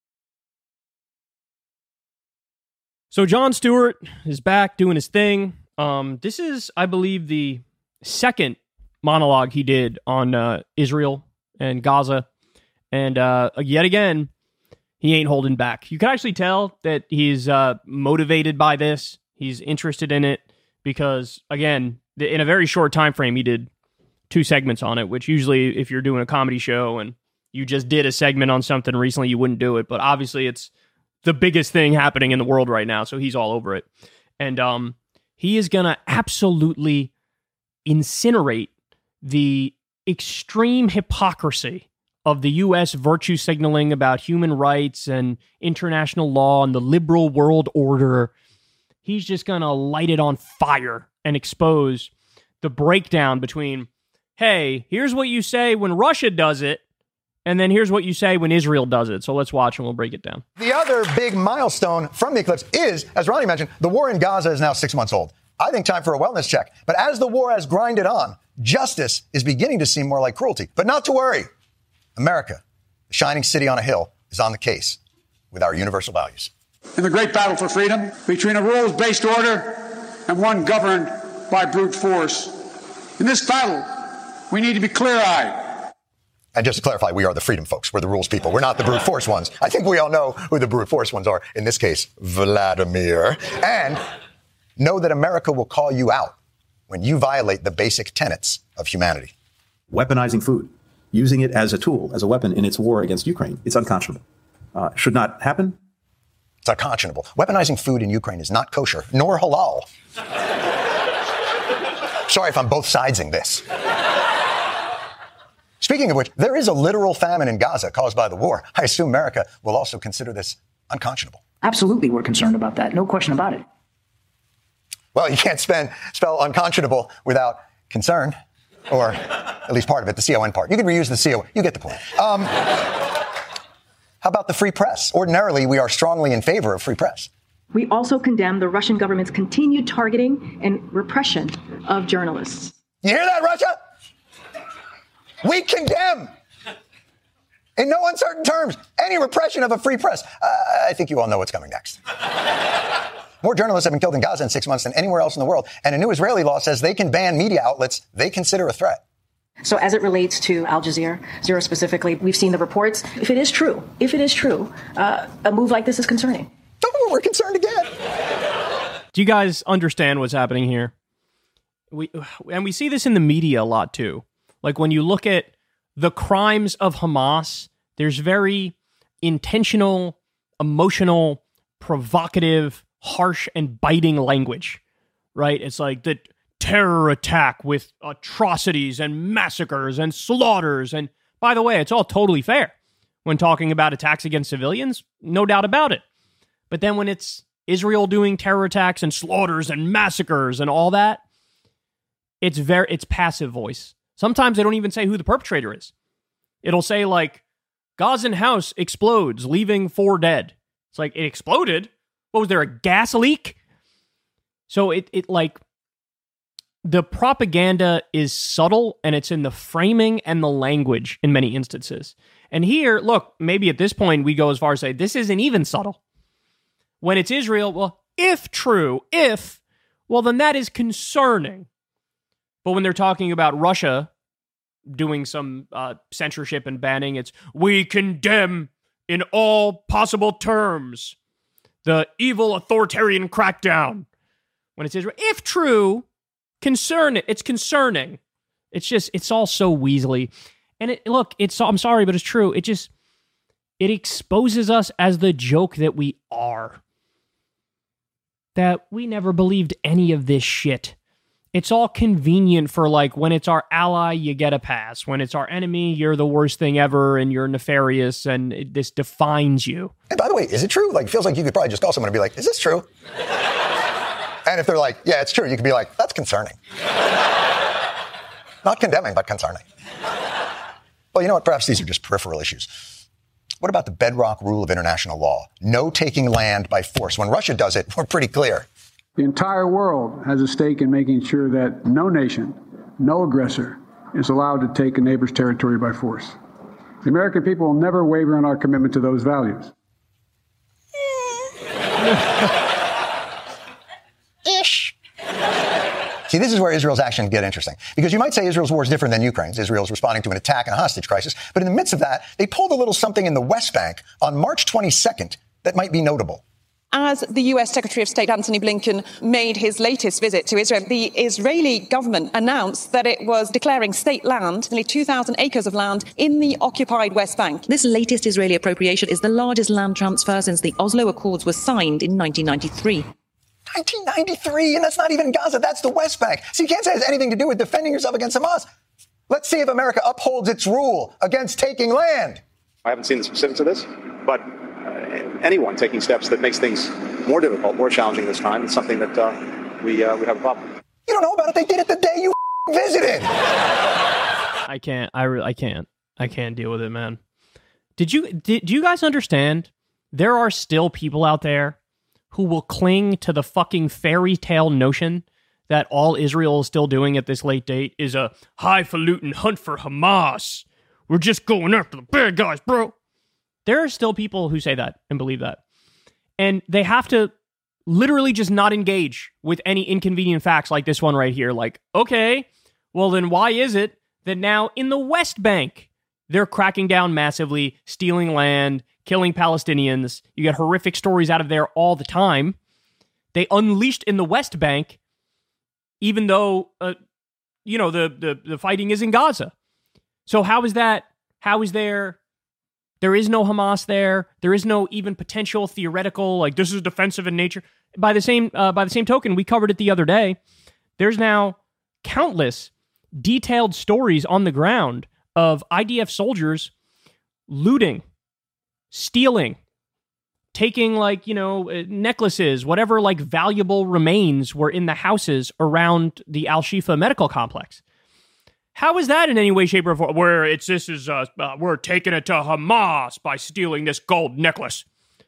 So Jon Stewart is back doing his thing. This is, I believe, the second monologue he did on Israel and Gaza. And yet again, he ain't holding back. You can actually tell that he's motivated by this. He's interested in it because, again, in a very short time frame, he did 2 segments on it, which usually if you're doing a comedy show and you just did a segment on something recently, you wouldn't do it. But obviously it's the biggest thing happening in the world right now, so he's all over it. And he is going to absolutely incinerate the extreme hypocrisy of the U.S. virtue signaling about human rights and international law and the liberal world order. He's just going to light it on fire and expose the breakdown between, hey, here's what you say when Russia does it, and then here's what you say when Israel does it. So let's watch and we'll break it down. The other big milestone from the eclipse is, as Ronnie mentioned, the war in Gaza is now 6 months old. I think time for a wellness check. But as the war has grinded on, justice is beginning to seem more like cruelty. But not to worry. America, the shining city on a hill, is on the case with our universal values. In the great battle for freedom between a rules-based order and one governed by brute force. In this battle, we need to be clear-eyed. And just to clarify, we are the freedom folks. We're the rules people. We're not the brute force ones. I think we all know who the brute force ones are. In this case, Vladimir. And know that America will call you out when you violate the basic tenets of humanity. Weaponizing food, using it as a tool, as a weapon in its war against Ukraine, it's unconscionable. Should not happen. It's unconscionable. Weaponizing food in Ukraine is not kosher, nor halal. Sorry if I'm both sidesing this. Speaking of which, there is a literal famine in Gaza caused by the war. I assume America will also consider this unconscionable. Absolutely, we're concerned about that. No question about it. Well, you can't spell unconscionable without concern, or at least part of it, the C-O-N part. You can reuse the C-O-N. You get the point. How about the free press? Ordinarily, we are strongly in favor of free press. We also condemn the Russian government's continued targeting and repression of journalists. You hear that, Russia? We condemn, in no uncertain terms, any repression of a free press. I think you all know what's coming next. More journalists have been killed in Gaza in 6 months than anywhere else in the world. And a new Israeli law says they can ban media outlets they consider a threat. So as it relates to Al Jazeera specifically, we've seen the reports. If it is true, a move like this is concerning. Oh, we're concerned again. Do you guys understand what's happening here? We see this in the media a lot too. Like when you look at the crimes of Hamas, there's very intentional, emotional, provocative, harsh, and biting language, right? It's like the terror attack with atrocities and massacres and slaughters. And by the way, it's all totally fair when talking about attacks against civilians, no doubt about it. But then when it's Israel doing terror attacks and slaughters and massacres and all that, it's passive voice. Sometimes they don't even say who the perpetrator is. It'll say like, Gazan house explodes, leaving 4 dead. It's like, it exploded? What was there, a gas leak? So it like, the propaganda is subtle, and it's in the framing and the language in many instances. And here, look, maybe at this point we go as far as say, this isn't even subtle. When it's Israel, well, if true, well, then that is concerning. But when they're talking about Russia doing some censorship and banning, it's, we condemn in all possible terms the evil authoritarian crackdown. When it's Israel, if true, it's concerning. It's just, it's all so weaselly. And I'm sorry, but it's true. It exposes us as the joke that we are. That we never believed any of this shit. It's all convenient for, like, when it's our ally, you get a pass. When it's our enemy, you're the worst thing ever and you're nefarious and this defines you. And by the way, is it true? Like, it feels like you could probably just call someone and be like, is this true? And if they're like, yeah, it's true, you could be like, that's concerning. Not condemning, but concerning. Well, you know what? Perhaps these are just peripheral issues. What about the bedrock rule of international law? No taking land by force. When Russia does it, we're pretty clear. The entire world has a stake in making sure that no nation, no aggressor, is allowed to take a neighbor's territory by force. The American people will never waver in our commitment to those values. Ish. See, this is where Israel's actions get interesting. Because you might say Israel's war is different than Ukraine's. Israel's responding to an attack and a hostage crisis. But in the midst of that, they pulled a little something in the West Bank on March 22nd that might be notable. As the U.S. Secretary of State Antony Blinken made his latest visit to Israel, the Israeli government announced that it was declaring state land, nearly 2,000 acres of land, in the occupied West Bank. This latest Israeli appropriation is the largest land transfer since the Oslo Accords were signed in 1993. 1993, and that's not even Gaza, that's the West Bank. So you can't say it has anything to do with defending yourself against Hamas. Let's see if America upholds its rule against taking land. I haven't seen the specifics of this, but anyone taking steps that makes things more difficult, more challenging this time, is something that we have a problem with. You don't know about it. They did it the day you visited. I can't deal with it, man. Do you guys understand? There are still people out there who will cling to the fucking fairy tale notion that all Israel is still doing at this late date is a highfalutin hunt for Hamas. We're just going after the bad guys, bro. There are still people who say that and believe that. And they have to literally just not engage with any inconvenient facts like this one right here. Like, okay, well then why is it that now in the West Bank, they're cracking down massively, stealing land, killing Palestinians? You get horrific stories out of there all the time. They unleashed in the West Bank, even though, the fighting is in Gaza. So how is that? How is there is no Hamas there? There is no even potential theoretical, like, this is defensive in nature. By the same token, we covered it the other day. There's now countless detailed stories on the ground of IDF soldiers looting, stealing, taking necklaces, whatever valuable remains were in the houses around the Al-Shifa medical complex. How is that in any way, shape, or form? Where we're taking it to Hamas by stealing this gold necklace?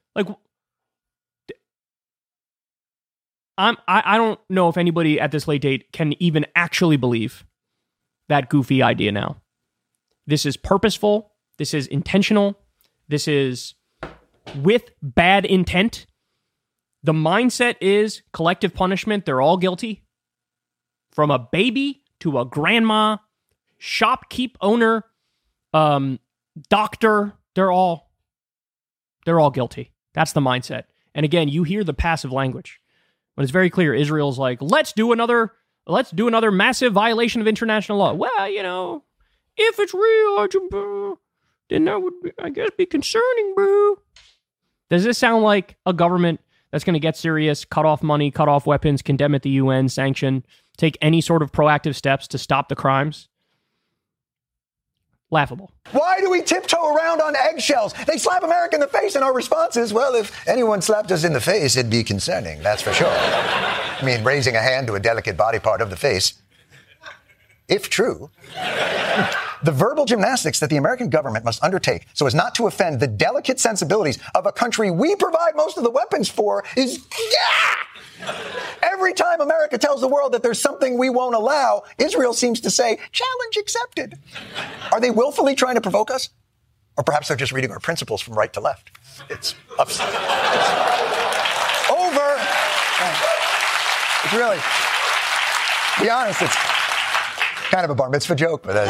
I don't know if anybody at this late date can even actually believe that goofy idea now. This is purposeful. This is intentional. This is with bad intent. The mindset is collective punishment. They're all guilty. From a baby to a grandma, shopkeep owner, doctor, they're all guilty. That's the mindset. And again, you hear the passive language. But it's very clear. Israel's like, let's do another massive violation of international law. Well, if it's real, then that would, I guess, be concerning, bro. Does this sound like a government that's going to get serious, cut off money, cut off weapons, condemn at the UN, sanction, take any sort of proactive steps to stop the crimes? Laughable. Why do we tiptoe around on eggshells? They slap America in the face, and our response is, well, if anyone slapped us in the face, it'd be concerning, that's for sure. I mean, raising a hand to a delicate body part of the face. If true, the verbal gymnastics that the American government must undertake so as not to offend the delicate sensibilities of a country we provide most of the weapons for is... Every time America tells the world that there's something we won't allow, Israel seems to say, challenge accepted. Are they willfully trying to provoke us? Or perhaps they're just reading our principles from right to left. It's upset. It's over. It's really, to be honest, it's kind of a bar mitzvah joke, but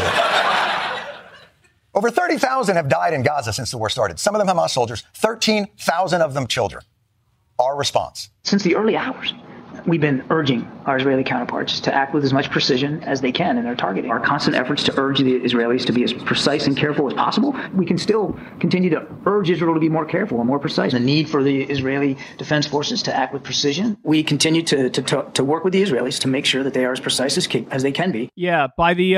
over 30,000 have died in Gaza since the war started. Some of them Hamas soldiers, 13,000 of them children. Our response. Since the early hours, we've been urging our Israeli counterparts to act with as much precision as they can in their targeting. Our constant efforts to urge the Israelis to be as precise and careful as possible. We can still continue to urge Israel to be more careful and more precise. The need for the Israeli Defense Forces to act with precision. We continue to work with the Israelis to make sure that they are as precise as they can be. Yeah, by the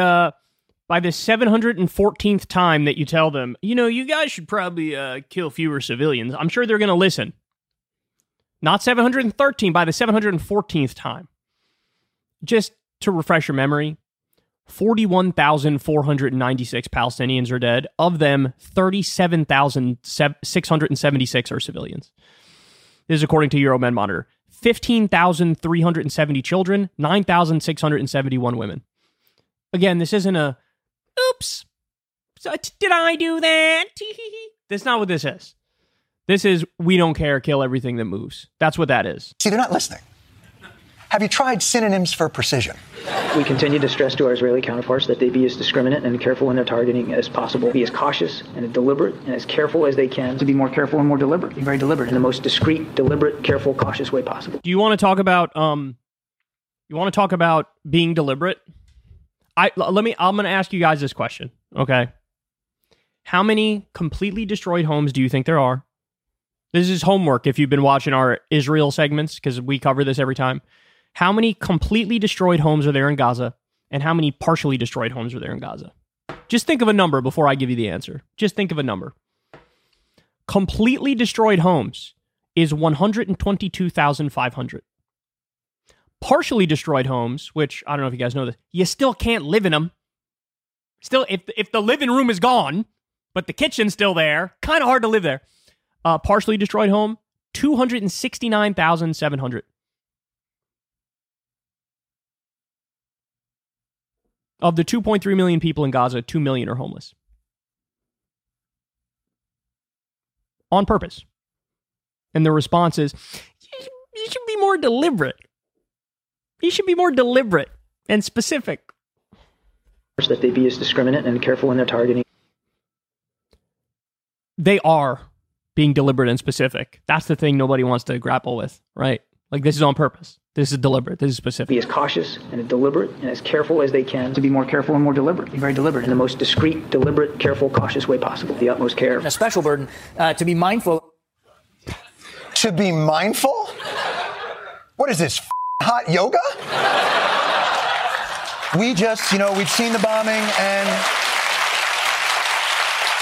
714th time that you tell them, you guys should probably kill fewer civilians, I'm sure they're going to listen. Not 713, by the 714th time. Just to refresh your memory, 41,496 Palestinians are dead. Of them, 37,676 are civilians. This is according to Euromed Monitor. 15,370 children, 9,671 women. Again, this isn't a, oops, did I do that? That's not what this is. This is, we don't care, kill everything that moves. That's what that is. See, they're not listening. Have you tried synonyms for precision? We continue to stress to our Israeli counterparts that they be as discriminate and careful in their targeting as possible. Be as cautious and deliberate and as careful as they can to be more careful and more deliberate. Be very deliberate in the most discreet, deliberate, careful, cautious way possible. Do you want to talk about, being deliberate? I'm going to ask you guys this question, okay? How many completely destroyed homes do you think there are? This is homework if you've been watching our Israel segments, because we cover this every time. How many completely destroyed homes are there in Gaza, and how many partially destroyed homes are there in Gaza? Just think of a number before I give you the answer. Just think of a number. Completely destroyed homes is 122,500. Partially destroyed homes, which I don't know if you guys know this, you still can't live in them. Still, if the living room is gone, but the kitchen's still there, kind of hard to live there. Partially destroyed home, 269,700. Of the 2.3 million people in Gaza, 2 million are homeless. On purpose. And the response is, you should be more deliberate. You should be more deliberate and specific. That they be as discriminate and careful in their targeting. They are being deliberate and specific. That's the thing nobody wants to grapple with, right? Like, this is on purpose. This is deliberate. This is specific. Be as cautious and deliberate and as careful as they can to be more careful and more deliberate. Be very deliberate in the most discreet, deliberate, careful, cautious way possible. The utmost care. And a special burden to be mindful. To be mindful? What is this, hot yoga? We just, we've seen the bombing and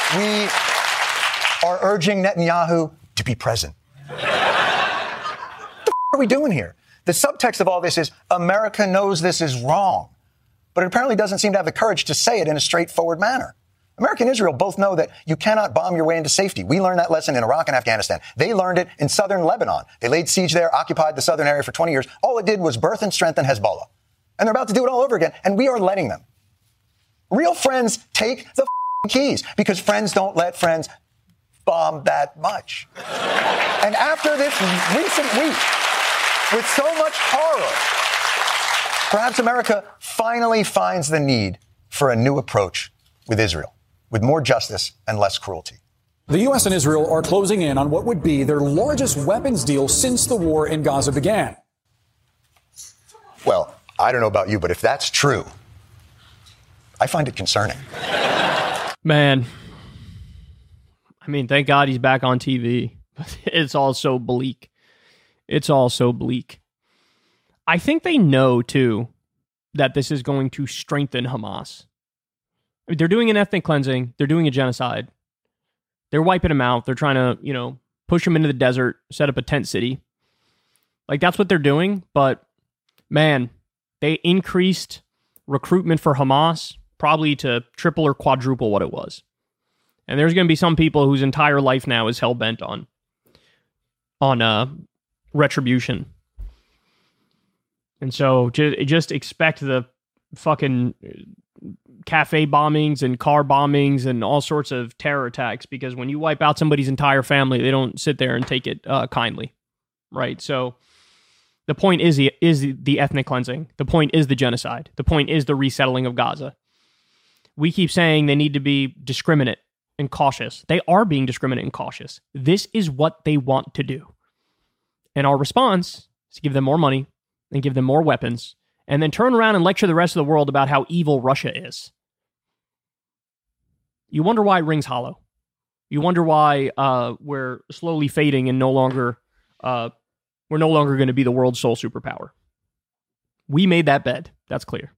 We are urging Netanyahu to be present. What the are we doing here? The subtext of all this is America knows this is wrong, but it apparently doesn't seem to have the courage to say it in a straightforward manner. America and Israel both know that you cannot bomb your way into safety. We learned that lesson in Iraq and Afghanistan. They learned it in southern Lebanon. They laid siege there, occupied the southern area for 20 years. All it did was birth and strengthen Hezbollah. And they're about to do it all over again, and we are letting them. Real friends take the keys because friends don't let friends bomb that much. And after this recent week, with so much horror, perhaps America finally finds the need for a new approach with Israel, with more justice and less cruelty. The U.S. and Israel are closing in on what would be their largest weapons deal since the war in Gaza began. Well, I don't know about you, but if that's true, I find it concerning. Man, I mean, thank God he's back on TV. It's all so bleak. It's all so bleak. I think they know, too, that this is going to strengthen Hamas. They're doing an ethnic cleansing. They're doing a genocide. They're wiping them out. They're trying to, push them into the desert, set up a tent city. Like, that's what they're doing. But, man, they increased recruitment for Hamas probably to triple or quadruple what it was. And there's going to be some people whose entire life now is hell-bent on retribution. And so just expect the fucking cafe bombings and car bombings and all sorts of terror attacks, because when you wipe out somebody's entire family, they don't sit there and take it kindly, right? So the point is the ethnic cleansing. The point is the genocide. The point is the resettling of Gaza. We keep saying they need to be discriminate and cautious. They are being discriminate and cautious. This is what they want to do. And our response is to give them more money and give them more weapons, and then turn around and lecture the rest of the world about how evil Russia is. You wonder why it rings hollow. You wonder why we're slowly fading and we're no longer going to be the world's sole superpower. We made that bed. That's clear.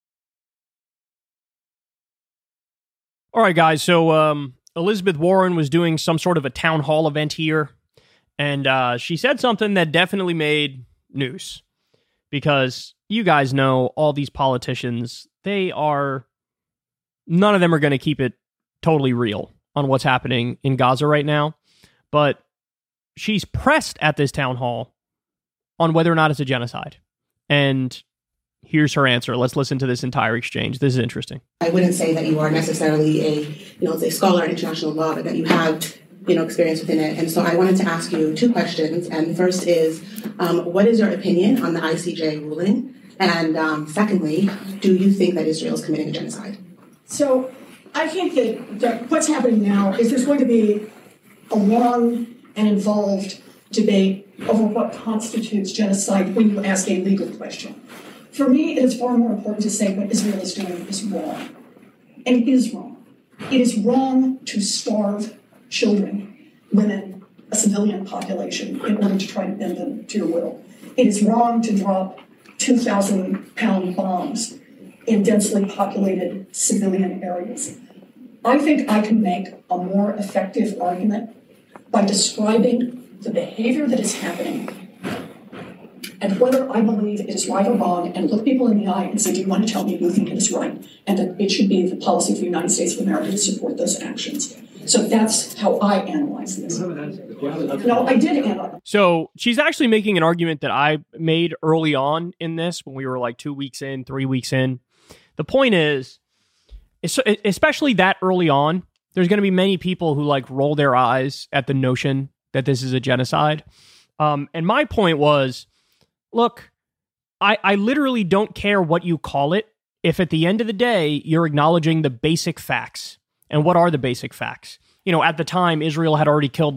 All right, guys. So Elizabeth Warren was doing some sort of a town hall event here, and she said something that definitely made news. Because you guys know all these politicians, none of them are going to keep it totally real on what's happening in Gaza right now. But she's pressed at this town hall on whether or not it's a genocide. And here's her answer. Let's listen to this entire exchange. This is interesting. I wouldn't say that you are necessarily a scholar in international law, but that you have experience within it. And so I wanted to ask you two questions. And the first is, what is your opinion on the ICJ ruling? And secondly, do you think that Israel is committing a genocide? So I think that what's happening now is there's going to be a long and involved debate over what constitutes genocide when you ask a legal question. For me, it is far more important to say what Israel is doing is wrong. And it is wrong. It is wrong to starve children, women, a civilian population in order to try to bend them to your will. It is wrong to drop 2,000-pound bombs in densely populated civilian areas. I think I can make a more effective argument by describing the behavior that is happening and whether I believe it is right or wrong, and look people in the eye and say, do you want to tell me you think it is right? And that it should be the policy of the United States of America to support those actions. So that's how I analyze this. No, I did analyze. So she's actually making an argument that I made early on in this when we were like 2 weeks in, 3 weeks in. The point is, especially that early on, there's going to be many people who like roll their eyes at the notion that this is a genocide. And my point was, look, I literally don't care what you call it if at the end of the day you're acknowledging the basic facts. And what are the basic facts? At the time, Israel had already killed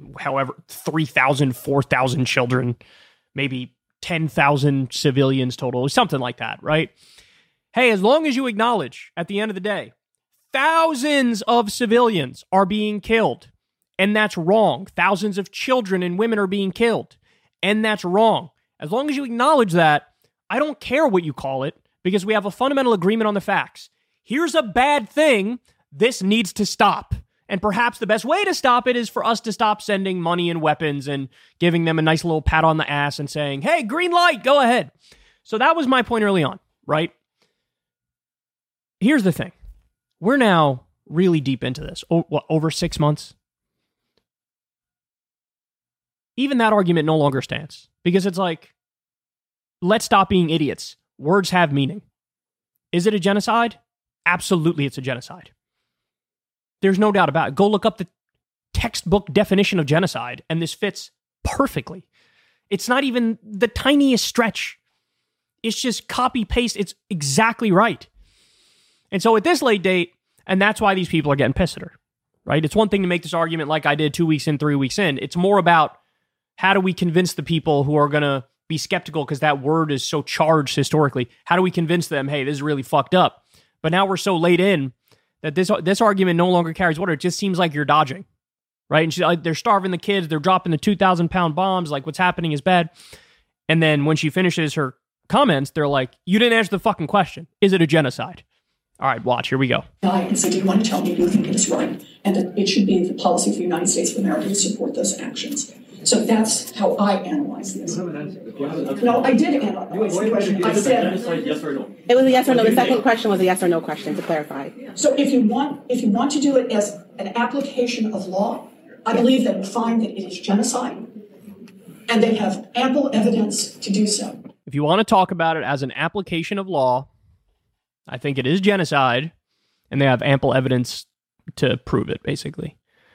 3,000, 4,000 children, maybe 10,000 civilians total, something like that, right? Hey, as long as you acknowledge at the end of the day, thousands of civilians are being killed, and that's wrong. Thousands of children and women are being killed, and that's wrong. As long as you acknowledge that, I don't care what you call it, because we have a fundamental agreement on the facts. Here's a bad thing. This needs to stop. And perhaps the best way to stop it is for us to stop sending money and weapons and giving them a nice little pat on the ass and saying, hey, green light, go ahead. So that was my point early on, right? Here's the thing. We're now really deep into this. Over 6 months? Even that argument no longer stands because it's like, let's stop being idiots. Words have meaning. Is it a genocide? Absolutely, it's a genocide. There's no doubt about it. Go look up the textbook definition of genocide, and this fits perfectly. It's not even the tiniest stretch. It's just copy paste. It's exactly right. And so at this late date, and that's why these people are getting pissed at her, right? It's one thing to make this argument like I did 2 weeks in, 3 weeks in. It's more about how do we convince the people who are going to be skeptical because that word is so charged historically. How do we convince them, hey, this is really fucked up? But now we're so late in that this argument no longer carries water. It just seems like you're dodging, right? And she's like, they're starving the kids. They're dropping the 2,000-pound bombs. Like, what's happening is bad. And then when she finishes her comments, they're like, you didn't answer the fucking question. Is it a genocide? All right, watch. Here we go. And so do you want to tell me you think it is right and that it should be the policy for the United States of America to support those actions? So that's how I analyze this. No, I did analyze the question. I said yes or no. It was a yes or no. The second question was a yes or no question, to clarify. So if you want to do it as an application of law, I believe they will find that it is genocide, and they have ample evidence to do so. If you want to talk about it as an application of law, I think it is genocide, and they have ample evidence to prove it, basically.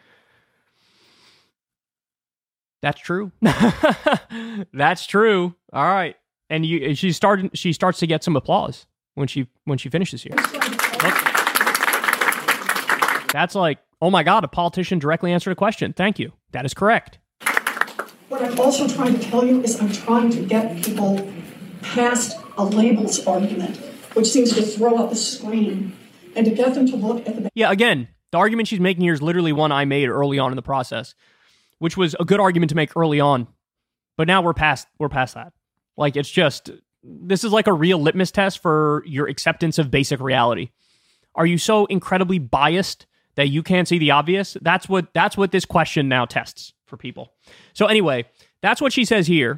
That's true. That's true. All right. And she starts to get some applause when she finishes here. Look. That's like, oh my God, a politician directly answered a question. Thank you. That is correct. What I'm also trying to tell you is I'm trying to get people past a labels argument, which seems to throw up a screen, and to get them to look at the... Yeah, again, the argument she's making here is literally one I made early on in the process, which was a good argument to make early on. But now we're past that. Like, it's just, this is like a real litmus test for your acceptance of basic reality. Are you so incredibly biased that you can't see the obvious? That's what this question now tests for people. So anyway, that's what she says here.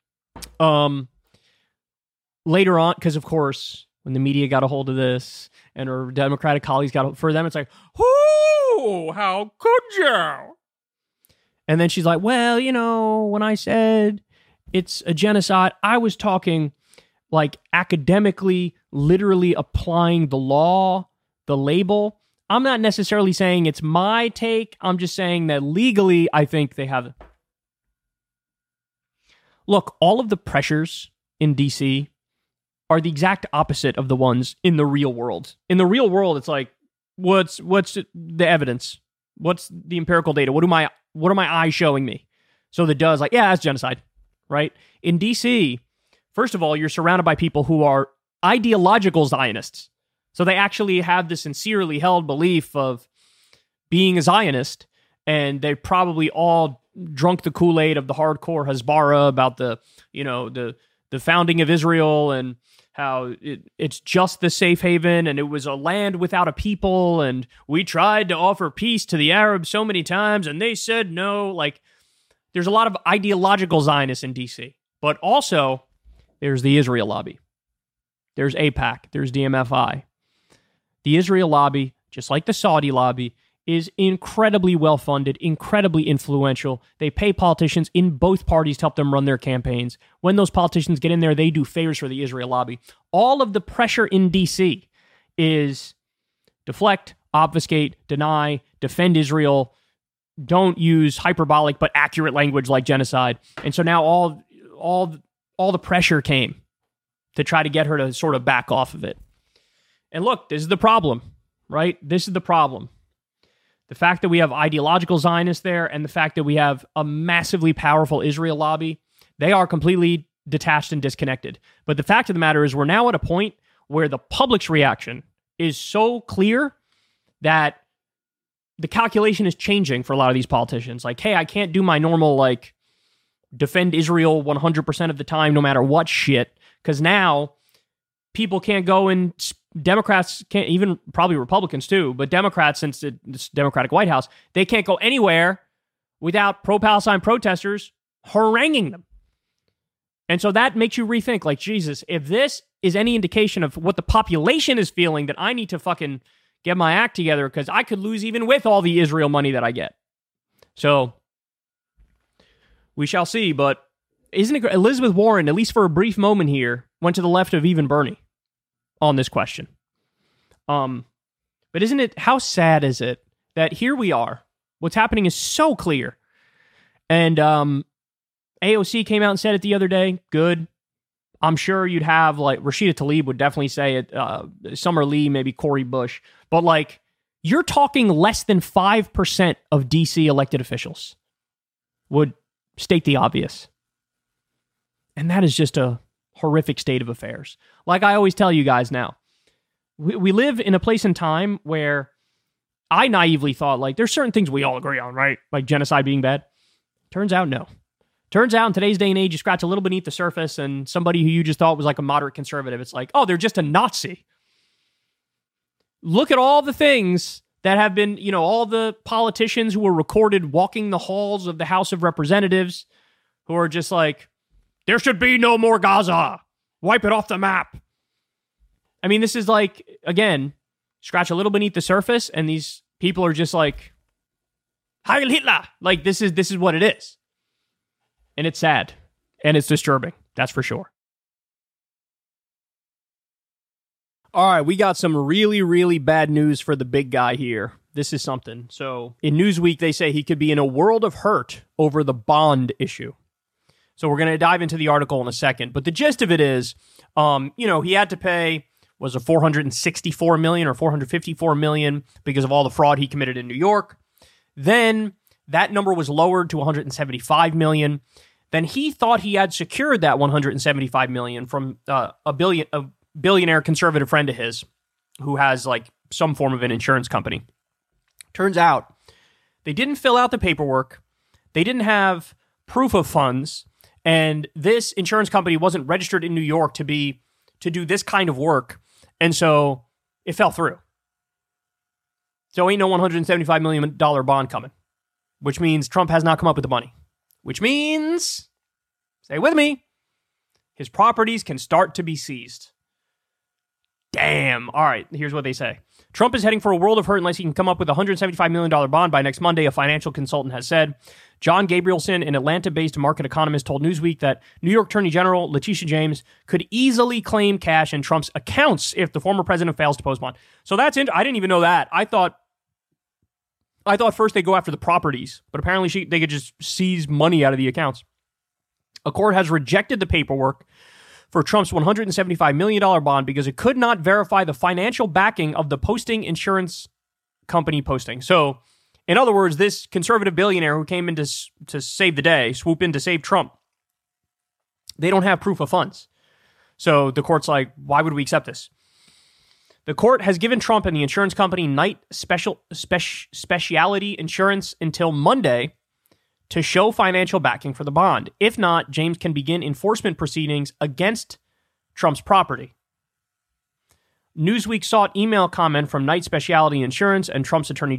Later on, because of course, when the media got a hold of this and her Democratic colleagues for them, it's like, whoo, how could you? And then she's like, well, when I said it's a genocide, I was talking like academically, literally applying the law, the label. I'm not necessarily saying it's my take. I'm just saying that legally, I think they have. Look, all of the pressures in DC are the exact opposite of the ones in the real world. In the real world, it's like, what's the evidence? What's the empirical data? What are my eyes showing me? So the does like, yeah, that's genocide, right? In DC, first of all, you're surrounded by people who are ideological Zionists. So they actually have the sincerely held belief of being a Zionist, and they probably all drunk the Kool-Aid of the hardcore Hasbara about the founding of Israel and how it's just the safe haven and it was a land without a people and we tried to offer peace to the Arabs so many times and they said no. Like, there's a lot of ideological Zionists in DC, but also there's the Israel lobby. There's AIPAC. There's DMFI. The Israel lobby, just like the Saudi lobby, is incredibly well-funded, incredibly influential. They pay politicians in both parties to help them run their campaigns. When those politicians get in there, they do favors for the Israel lobby. All of the pressure in D.C. is deflect, obfuscate, deny, defend Israel, don't use hyperbolic but accurate language like genocide. And so now all the pressure came to try to get her to sort of back off of it. And look, this is the problem, right? This is the problem. The fact that we have ideological Zionists there and the fact that we have a massively powerful Israel lobby, they are completely detached and disconnected. But the fact of the matter is we're now at a point where the public's reaction is so clear that the calculation is changing for a lot of these politicians. Like, hey, I can't do my normal, like, defend Israel 100% of the time, no matter what shit, because now people can't go and Democrats can't, even probably Republicans too, but Democrats, since it's Democratic White House, they can't go anywhere without pro-Palestine protesters haranguing them. And so that makes you rethink, like, Jesus, if this is any indication of what the population is feeling, that I need to fucking get my act together, because I could lose even with all the Israel money that I get. So we shall see. But isn't it great? Elizabeth Warren, at least for a brief moment here, went to the left of even Bernie on this question. But isn't it, how sad is it that here we are, what's happening is so clear. And AOC came out and said it the other day. Good. I'm sure you'd have, like, Rashida Tlaib would definitely say it, Summer Lee, maybe Cori Bush. But, like, you're talking less than 5% of DC elected officials would state the obvious. And that is just a horrific state of affairs. Like I always tell you guys now, we live in a place and time where I naively thought, like, there's certain things we all agree on, right? Like genocide being bad. Turns out, no. Turns out in today's day and age, you scratch a little beneath the surface and somebody who you just thought was like a moderate conservative, it's like, oh, they're just a Nazi. Look at all the things that have been, you know, all the politicians who were recorded walking the halls of the House of Representatives who are just like, there should be no more Gaza. Wipe it off the map. I mean, this is like, again, scratch a little beneath the surface and these people are just like, Heil Hitler. Like, this is what it is. And it's sad. And it's disturbing. That's for sure. All right, we got some really, really bad news for the big guy here. This is something. So in Newsweek, they say he could be in a world of hurt over the bond issue. So we're going to dive into the article in a second. But the gist of it is, he had to pay, was it $464 million or $454 million because of all the fraud he committed in New York. Then that number was lowered to $175 million. Then he thought he had secured that $175 million from a billionaire conservative friend of his who has like some form of an insurance company. Turns out they didn't fill out the paperwork. They didn't have proof of funds. And this insurance company wasn't registered in New York to do this kind of work. And so it fell through. So ain't no $175 million bond coming, which means Trump has not come up with the money, which means, stay with me, his properties can start to be seized. Damn. All right, here's what they say. Trump is heading for a world of hurt unless he can come up with a $175 million bond by next Monday, a financial consultant has said. John Gabrielson, an Atlanta-based market economist, told Newsweek that New York Attorney General Letitia James could easily claim cash in Trump's accounts if the former president fails to post bond. So that's I didn't even know that. I thought first they go after the properties, but apparently they could just seize money out of the accounts. A court has rejected the paperwork for Trump's $175 million bond because it could not verify the financial backing of the posting insurance company posting. So, in other words, this conservative billionaire who came in to save the day, swoop in to save Trump, they don't have proof of funds. So the court's like, why would we accept this? The court has given Trump and the insurance company Knight Specialty Insurance until Monday to show financial backing for the bond. If not, James can begin enforcement proceedings against Trump's property. Newsweek sought email comment from Knight Specialty Insurance and Trump's attorney,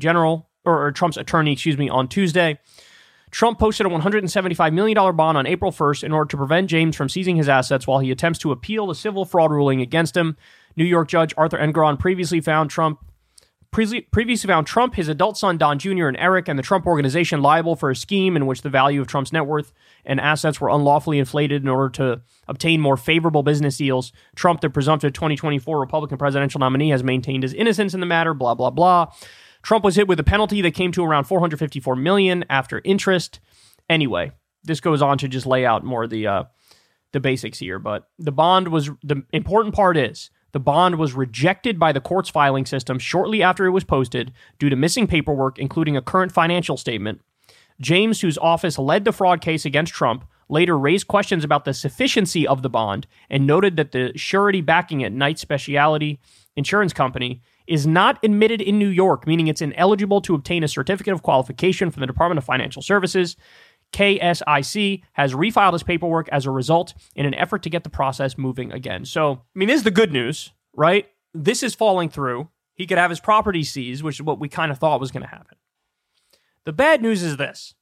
on Tuesday. Trump posted a $175 million bond on April 1st in order to prevent James from seizing his assets while he attempts to appeal the civil fraud ruling against him. New York Judge Arthur Engoron previously found Trump, his adult son Don Jr. and Eric, and the Trump Organization liable for a scheme in which the value of Trump's net worth and assets were unlawfully inflated in order to obtain more favorable business deals. Trump, the presumptive 2024 Republican presidential nominee, has maintained his innocence in the matter, blah, blah, blah. Trump was hit with a penalty that came to around $454 million after interest. Anyway, this goes on to just lay out more of the basics here, but the important part is, the bond was rejected by the court's filing system shortly after it was posted due to missing paperwork, including a current financial statement. James, whose office led the fraud case against Trump, later raised questions about the sufficiency of the bond and noted that the surety backing it, Knight Specialty Insurance Company, is not admitted in New York, meaning it's ineligible to obtain a certificate of qualification from the Department of Financial Services. KSIC has refiled his paperwork as a result in an effort to get the process moving again. So, I mean, this is the good news, right? this is falling through. He could have his property seized, which is what we kind of thought was going to happen. The bad news is this.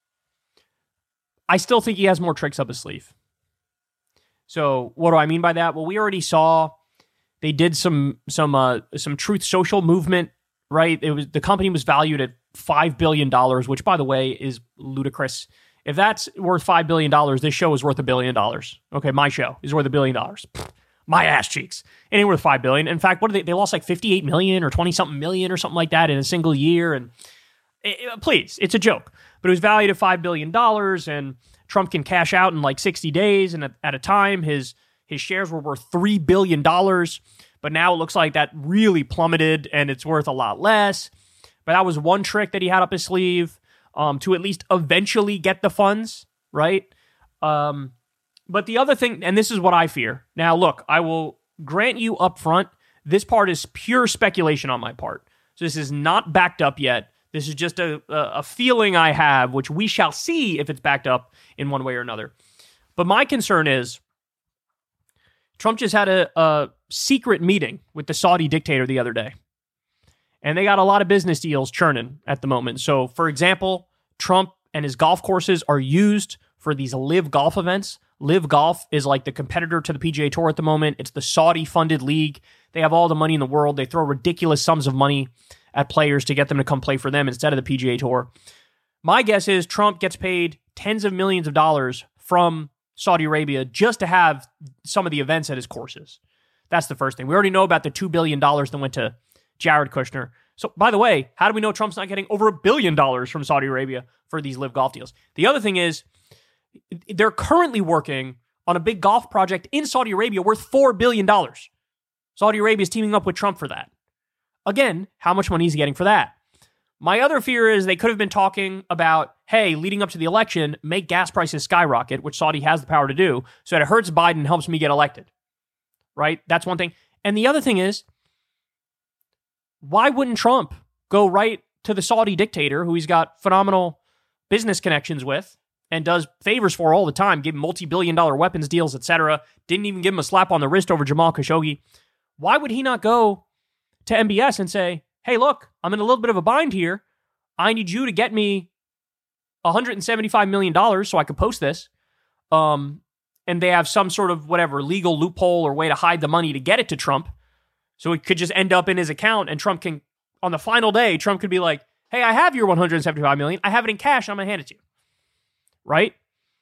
I still think he has more tricks up his sleeve. So what do I mean by that? Well, we already saw they did some Truth Social movement, right? The company was valued at $5 billion, which, by the way, is ludicrous. If that's worth $5 billion, this show is worth $1 billion. Okay, my show is worth $1 billion. My ass cheeks. It ain't worth $5 billion. In fact, what did they lost like 58 million or 20-something million or something like that in a single year. And please, it's a joke. But it was valued at $5 billion, and Trump can cash out in like 60 days. And at a time, his shares were worth $3 billion. But now it looks like that really plummeted, and it's worth a lot less. But that was one trick that he had up his sleeve to at least eventually get the funds, right? But the other thing, and this is what I fear. Now, look, I will grant you up front, this part is pure speculation on my part. So this is not backed up yet. This is just a feeling I have, which we shall see if it's backed up in one way or another. But my concern is Trump just had a secret meeting with the Saudi dictator the other day. And they got a lot of business deals churning at the moment. So, for example, Trump and his golf courses are used for these live golf events. Live Golf is like the competitor to the PGA Tour at the moment. It's the Saudi-funded league. They have all the money in the world. They throw ridiculous sums of money at players to get them to come play for them instead of the PGA Tour. My guess is Trump gets paid tens of millions of dollars from Saudi Arabia just to have some of the events at his courses. That's the first thing. We already know about the $2 billion that went to Jared Kushner. So, by the way, how do we know Trump's not getting over $1 billion from Saudi Arabia for these live golf deals? The other thing is, they're currently working on a big golf project in Saudi Arabia worth $4 billion. Saudi Arabia is teaming up with Trump for that. Again, how much money is he getting for that? My other fear is they could have been talking about, hey, leading up to the election, make gas prices skyrocket, which Saudi has the power to do, so that it hurts Biden, helps me get elected. Right? That's one thing. And the other thing is, why wouldn't Trump go right to the Saudi dictator, who he's got phenomenal business connections with, and does favors for all the time, give him multi-billion-dollar weapons deals, etc. Didn't even give him a slap on the wrist over Jamal Khashoggi. Why would he not go to MBS and say, hey, look, I'm in a little bit of a bind here. I need you to get me $175 million so I can post this. And they have some sort of whatever legal loophole or way to hide the money to get it to Trump. So it could just end up in his account, and Trump can, on the final day, Trump could be like, hey, I have your $175 million. I have it in cash. I'm going to hand it to you. Right?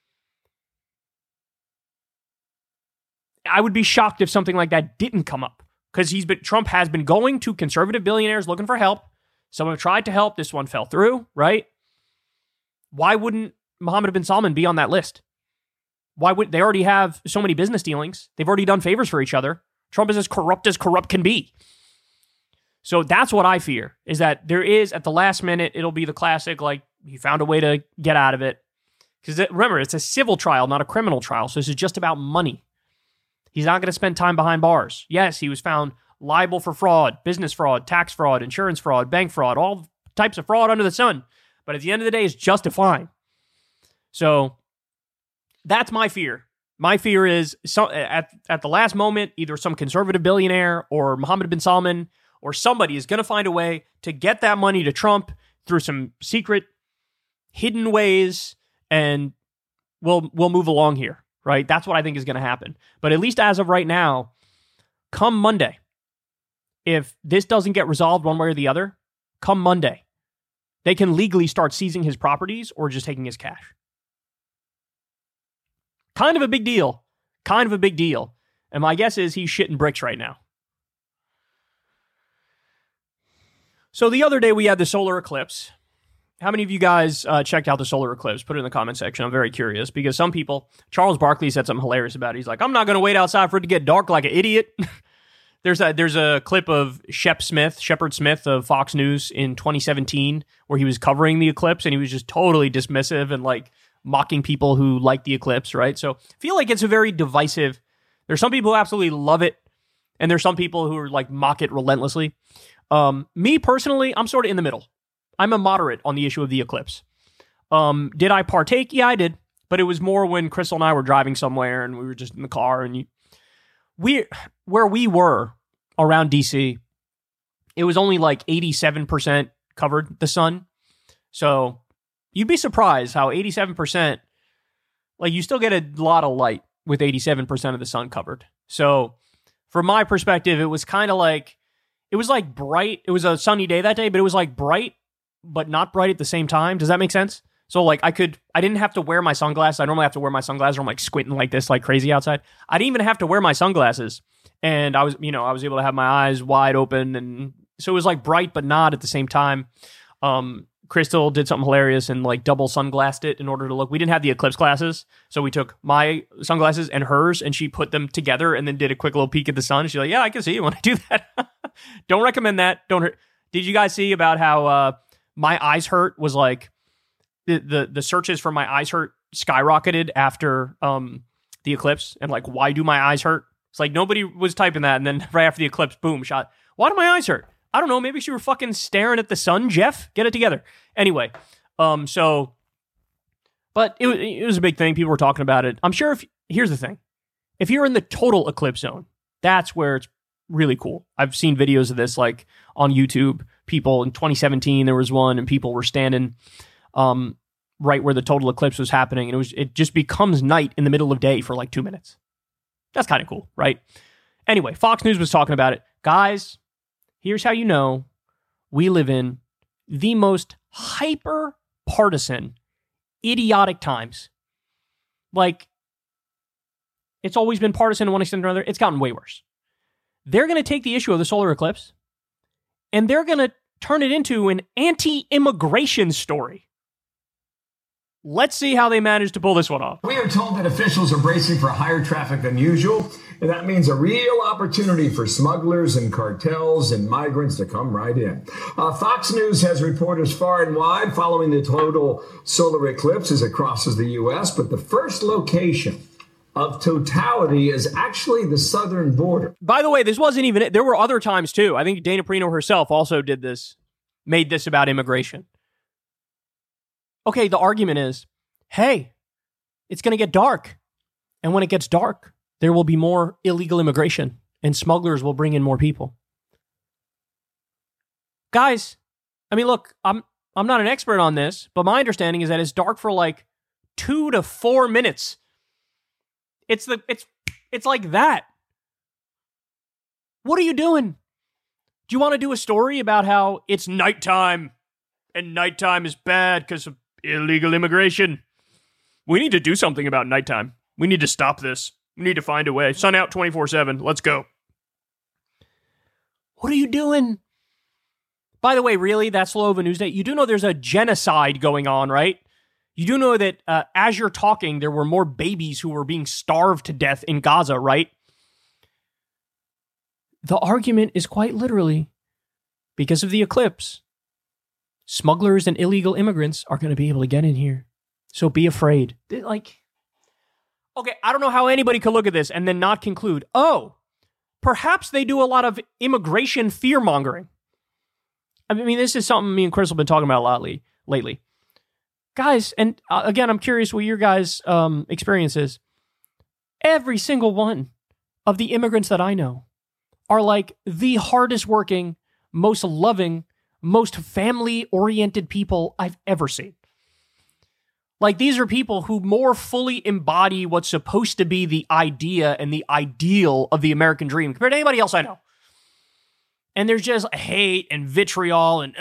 I would be shocked if something like that didn't come up, because Trump has been going to conservative billionaires looking for help. Some have tried to help. This one fell through, right? Why wouldn't Mohammed bin Salman be on that list? Why would they already have so many business dealings? They've already done favors for each other. Trump is as corrupt can be. So that's what I fear, is that there is, at the last minute, it'll be the classic, like, he found a way to get out of it. Because remember, it's a civil trial, not a criminal trial. So this is just about money. He's not going to spend time behind bars. Yes, he was found liable for fraud, business fraud, tax fraud, insurance fraud, bank fraud, all types of fraud under the sun. But at the end of the day, it's just a fine. So that's my fear. My fear is at the last moment, either some conservative billionaire or Mohammed bin Salman or somebody is going to find a way to get that money to Trump through some secret, hidden ways, and we'll move along here, right? That's what I think is going to happen. But at least as of right now, come Monday, if this doesn't get resolved one way or the other, come Monday, they can legally start seizing his properties or just taking his cash. Kind of a big deal. Kind of a big deal. And my guess is he's shitting bricks right now. So the other day we had the solar eclipse. How many of you guys checked out the solar eclipse? Put it in the comment section. I'm very curious, because some people, Charles Barkley said something hilarious about it. He's like, I'm not going to wait outside for it to get dark like an idiot. There's a clip of Shepard Smith of Fox News in 2017 where he was covering the eclipse, and he was just totally dismissive and like mocking people who like the eclipse, right? So I feel like it's a very divisive. There's some people who absolutely love it, and there's some people who are like mock it relentlessly. Me personally, I'm sort of in the middle. I'm a moderate on the issue of the eclipse. Did I partake? Yeah, I did. But it was more when Crystal and I were driving somewhere and we were just in the car, and where we were around DC, it was only like 87% covered, the sun. So you'd be surprised how 87%, like you still get a lot of light with 87% of the sun covered. So from my perspective, it was kind of like, it was like bright. It was a sunny day that day, but it was like bright, but not bright at the same time. Does that make sense? So like I didn't have to wear my sunglasses. I normally have to wear my sunglasses or I'm like squinting like this, like crazy outside. I didn't even have to wear my sunglasses. And I was able to have my eyes wide open. And so it was like bright, but not at the same time. Crystal did something hilarious and like double sunglassed it in order to look. We didn't have the eclipse glasses. So we took my sunglasses and hers and she put them together and then did a quick little peek at the sun. She's like, yeah, I can see you when I do that. Don't recommend that. Don't hurt. Did you guys see about how my eyes hurt was like the searches for my eyes hurt skyrocketed after the eclipse and like, why do my eyes hurt? It's like nobody was typing that. And then right after the eclipse, boom, shot. Why do my eyes hurt? I don't know. Maybe you were fucking staring at the sun, Jeff. Get it together. Anyway, but it was a big thing. People were talking about it. I'm sure here's the thing. If you're in the total eclipse zone, that's where it's really cool. I've seen videos of this like on YouTube. People in 2017, there was one and people were standing right where the total eclipse was happening. And it just becomes night in the middle of day for like 2 minutes. That's kind of cool, right? Anyway, Fox News was talking about it. Guys, here's how you know we live in the most hyper-partisan, idiotic times. Like, it's always been partisan to one extent or another. It's gotten way worse. They're going to take the issue of the solar eclipse, and they're going to turn it into an anti-immigration story. Let's see how they manage to pull this one off. We are told that officials are bracing for higher traffic than usual, and that means a real opportunity for smugglers and cartels and migrants to come right in. Fox News has reporters far and wide following the total solar eclipse as it crosses the U.S., but the first location of totality is actually the southern border. By the way, this wasn't even it. There were other times, too. I think Dana Perino herself also made this about immigration. Okay, the argument is, hey, it's going to get dark. And when it gets dark, there will be more illegal immigration and smugglers will bring in more people. Guys, I mean, look, I'm not an expert on this, but my understanding is that it's dark for like 2 to 4 minutes. It's like that. What are you doing? Do you want to do a story about how it's nighttime and nighttime is bad because of illegal immigration? We need to do something about nighttime. We need to stop this. We need to find a way. Sun out 24/7. Let's go. What are you doing? By the way, really, that slow of a news day? You do know there's a genocide going on, right? You do know that as you're talking, there were more babies who were being starved to death in Gaza, right? The argument is quite literally, because of the eclipse, smugglers and illegal immigrants are going to be able to get in here. So be afraid. Like, okay, I don't know how anybody could look at this and then not conclude, oh, perhaps they do a lot of immigration fear-mongering. I mean, this is something me and Chris have been talking about a lot lately. Guys, and again, I'm curious what your guys' experience is. Every single one of the immigrants that I know are like the hardest working, most loving, most family-oriented people I've ever seen. Like, these are people who more fully embody what's supposed to be the idea and the ideal of the American dream compared to anybody else I know. And there's just hate and vitriol and,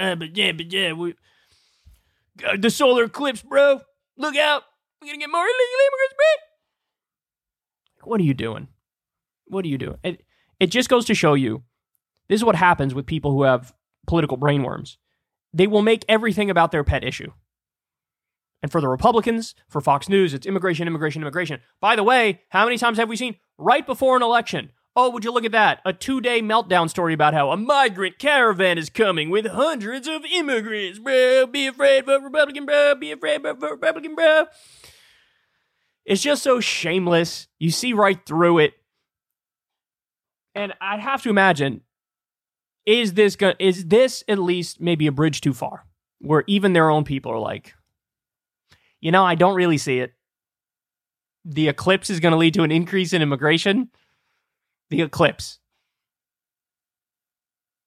the solar eclipse, bro. Look out. We're going to get more illegal immigrants, bro. What are you doing? What are you doing? It just goes to show you, this is what happens with people who have political brainworms. They will make everything about their pet issue. And for the Republicans, for Fox News, it's immigration, immigration, immigration. By the way, how many times have we seen right before an election? Oh, would you look at that? A 2-day meltdown story about how a migrant caravan is coming with hundreds of immigrants, bro. Be afraid, vote Republican, bro. Be afraid, vote Republican, bro. It's just so shameless. You see right through it. And I have to imagine, is this at least maybe a bridge too far? Where even their own people are like, you know, I don't really see it. The eclipse is going to lead to an increase in immigration. The eclipse.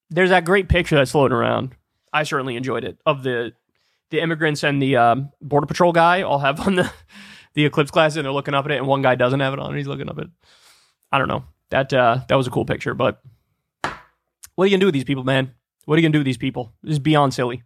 there's that great picture that's floating around. I certainly enjoyed it, of the immigrants and the Border Patrol guy all have on the Eclipse class, and they're looking up at it, and one guy doesn't have it on, and he's looking up at it. I don't know. That was a cool picture, but what are you going to do with these people, man? What are you going to do with these people? This is beyond silly.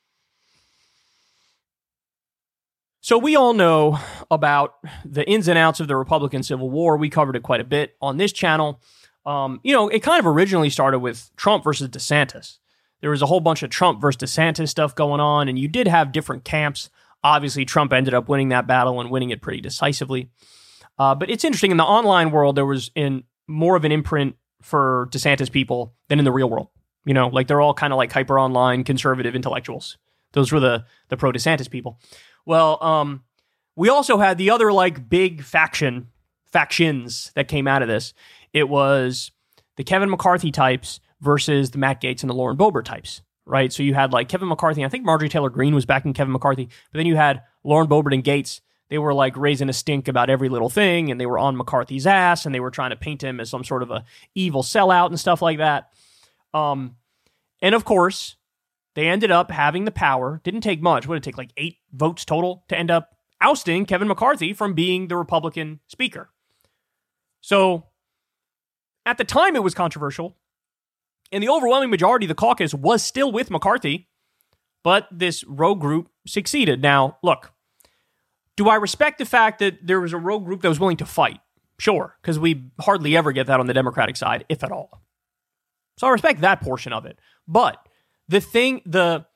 So we all know about the ins and outs of the Republican Civil War. We covered it quite a bit on this channel. It kind of originally started with Trump versus DeSantis. There was a whole bunch of Trump versus DeSantis stuff going on, and you did have different camps. Obviously, Trump ended up winning that battle and winning it pretty decisively. But it's interesting, in the online world, there was more of an imprint for DeSantis people than in the real world. They're all kind of like hyper online conservative intellectuals. Those were the pro DeSantis people. Well, we also had the other big factions that came out of this. It was the Kevin McCarthy types versus the Matt Gaetz and the Lauren Boebert types, right? So you had Kevin McCarthy. I think Marjorie Taylor Greene was backing Kevin McCarthy, but then you had Lauren Boebert and Gaetz. They were raising a stink about every little thing, and they were on McCarthy's ass, and they were trying to paint him as some sort of a evil sellout and stuff like that. And of course, they ended up having the power. Didn't take much. What did it take? 8 votes total to end up ousting Kevin McCarthy from being the Republican speaker. So at the time, it was controversial. And the overwhelming majority of the caucus was still with McCarthy. But this rogue group succeeded. Now, look, do I respect the fact that there was a rogue group that was willing to fight? Sure, because we hardly ever get that on the Democratic side, if at all. So I respect that portion of it. But the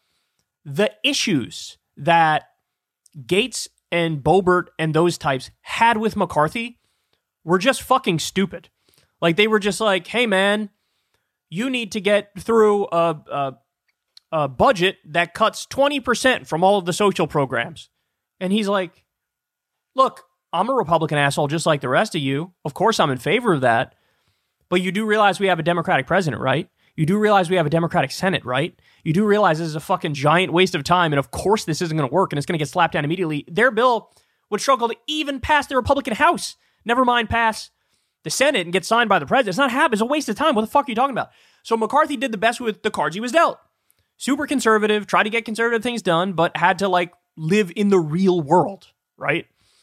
issues that Gaetz and Boebert and those types had with McCarthy were just fucking stupid. They were just hey man, you need to get through a budget that cuts 20% from all of the social programs. And he's like, look, I'm a Republican asshole just like the rest of you. Of course I'm in favor of that. But you do realize we have a Democratic president, right? You do realize we have a Democratic Senate, right? You do realize this is a fucking giant waste of time, and of course this isn't going to work, and it's going to get slapped down immediately. Their bill would struggle to even pass the Republican House. Never mind pass the Senate and get signed by the president. It's not happening. It's a waste of time. What the fuck are you talking about? So McCarthy did the best with the cards he was dealt. Super conservative, tried to get conservative things done, but had to live in the real world, right?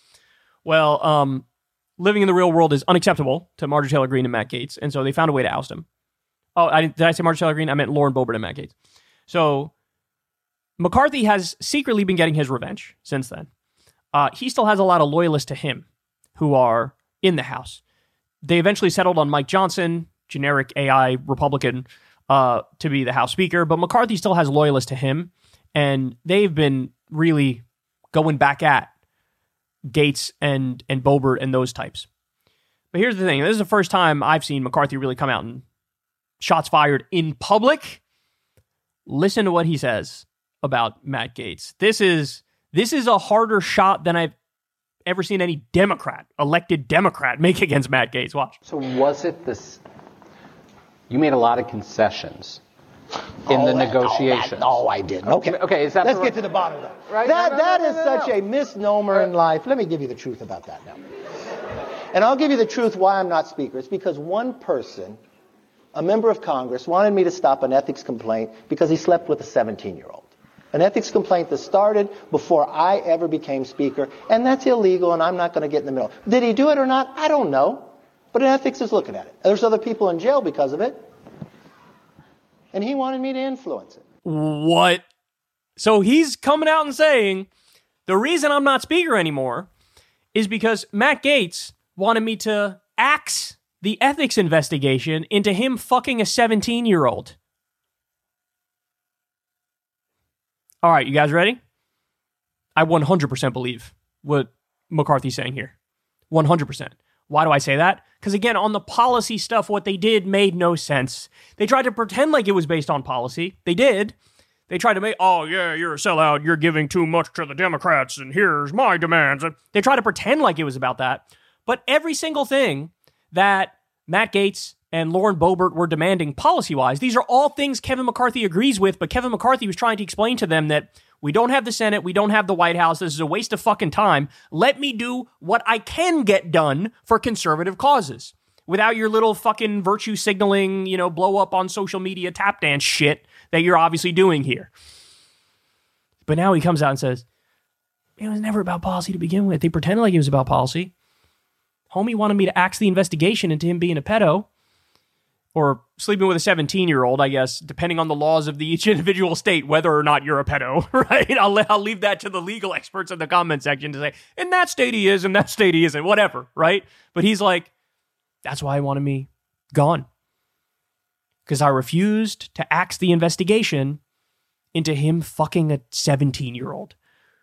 Well, living in the real world is unacceptable to Marjorie Taylor Greene and Matt Gaetz, and so they found a way to oust him. Oh, did I say Marjorie Taylor Greene? I meant Lauren Boebert and Matt Gaetz. So McCarthy has secretly been getting his revenge since then. He still has a lot of loyalists to him who are in the House. They eventually settled on Mike Johnson, generic AI Republican, to be the House Speaker, but McCarthy still has loyalists to him, and they've been really going back at Gaetz and Boebert and those types. But here's the thing. This is the first time I've seen McCarthy really come out and shots fired in public. Listen to what he says about Matt Gaetz. This is a harder shot than I've ever seen any elected Democrat make against Matt Gaetz. Watch. So was it this? You made a lot of concessions in the negotiations. No, I didn't. Okay. Is that Let's get to the bottom of that. Right? That is such a misnomer in life. Let me give you the truth about that now. And I'll give you the truth why I'm not speaker. It's because one person, a member of Congress, wanted me to stop an ethics complaint because he slept with a 17-year-old. An ethics complaint that started before I ever became speaker, and that's illegal, and I'm not going to get in the middle. Did he do it or not? I don't know. But ethics is looking at it. There's other people in jail because of it. And he wanted me to influence it. What? So he's coming out and saying, the reason I'm not speaker anymore is because Matt Gaetz wanted me to axe the ethics investigation into him fucking a 17-year-old. All right, you guys ready? I 100% believe what McCarthy's saying here. 100%. Why do I say that? Because again, on the policy stuff, what they did made no sense. They tried to pretend like it was based on policy. They did. They tried to make, oh yeah, you're a sellout, you're giving too much to the Democrats, and here's my demands. They tried to pretend like it was about that. But every single thing that Matt Gaetz and Lauren Boebert were demanding policy-wise, these are all things Kevin McCarthy agrees with, but Kevin McCarthy was trying to explain to them that we don't have the Senate, we don't have the White House, this is a waste of fucking time. Let me do what I can get done for conservative causes. without your little fucking virtue signaling, blow up on social media tap dance shit that you're obviously doing here. But now he comes out and says, it was never about policy to begin with. They pretended like it was about policy. Homie wanted me to axe the investigation into him being a pedo or sleeping with a 17-year-old, I guess, depending on the laws of each individual state, whether or not you're a pedo, right? I'll leave that to the legal experts in the comment section to say, in that state he is, in that state he isn't, whatever, right? But he's like, that's why he wanted me gone. Because I refused to axe the investigation into him fucking a 17-year-old.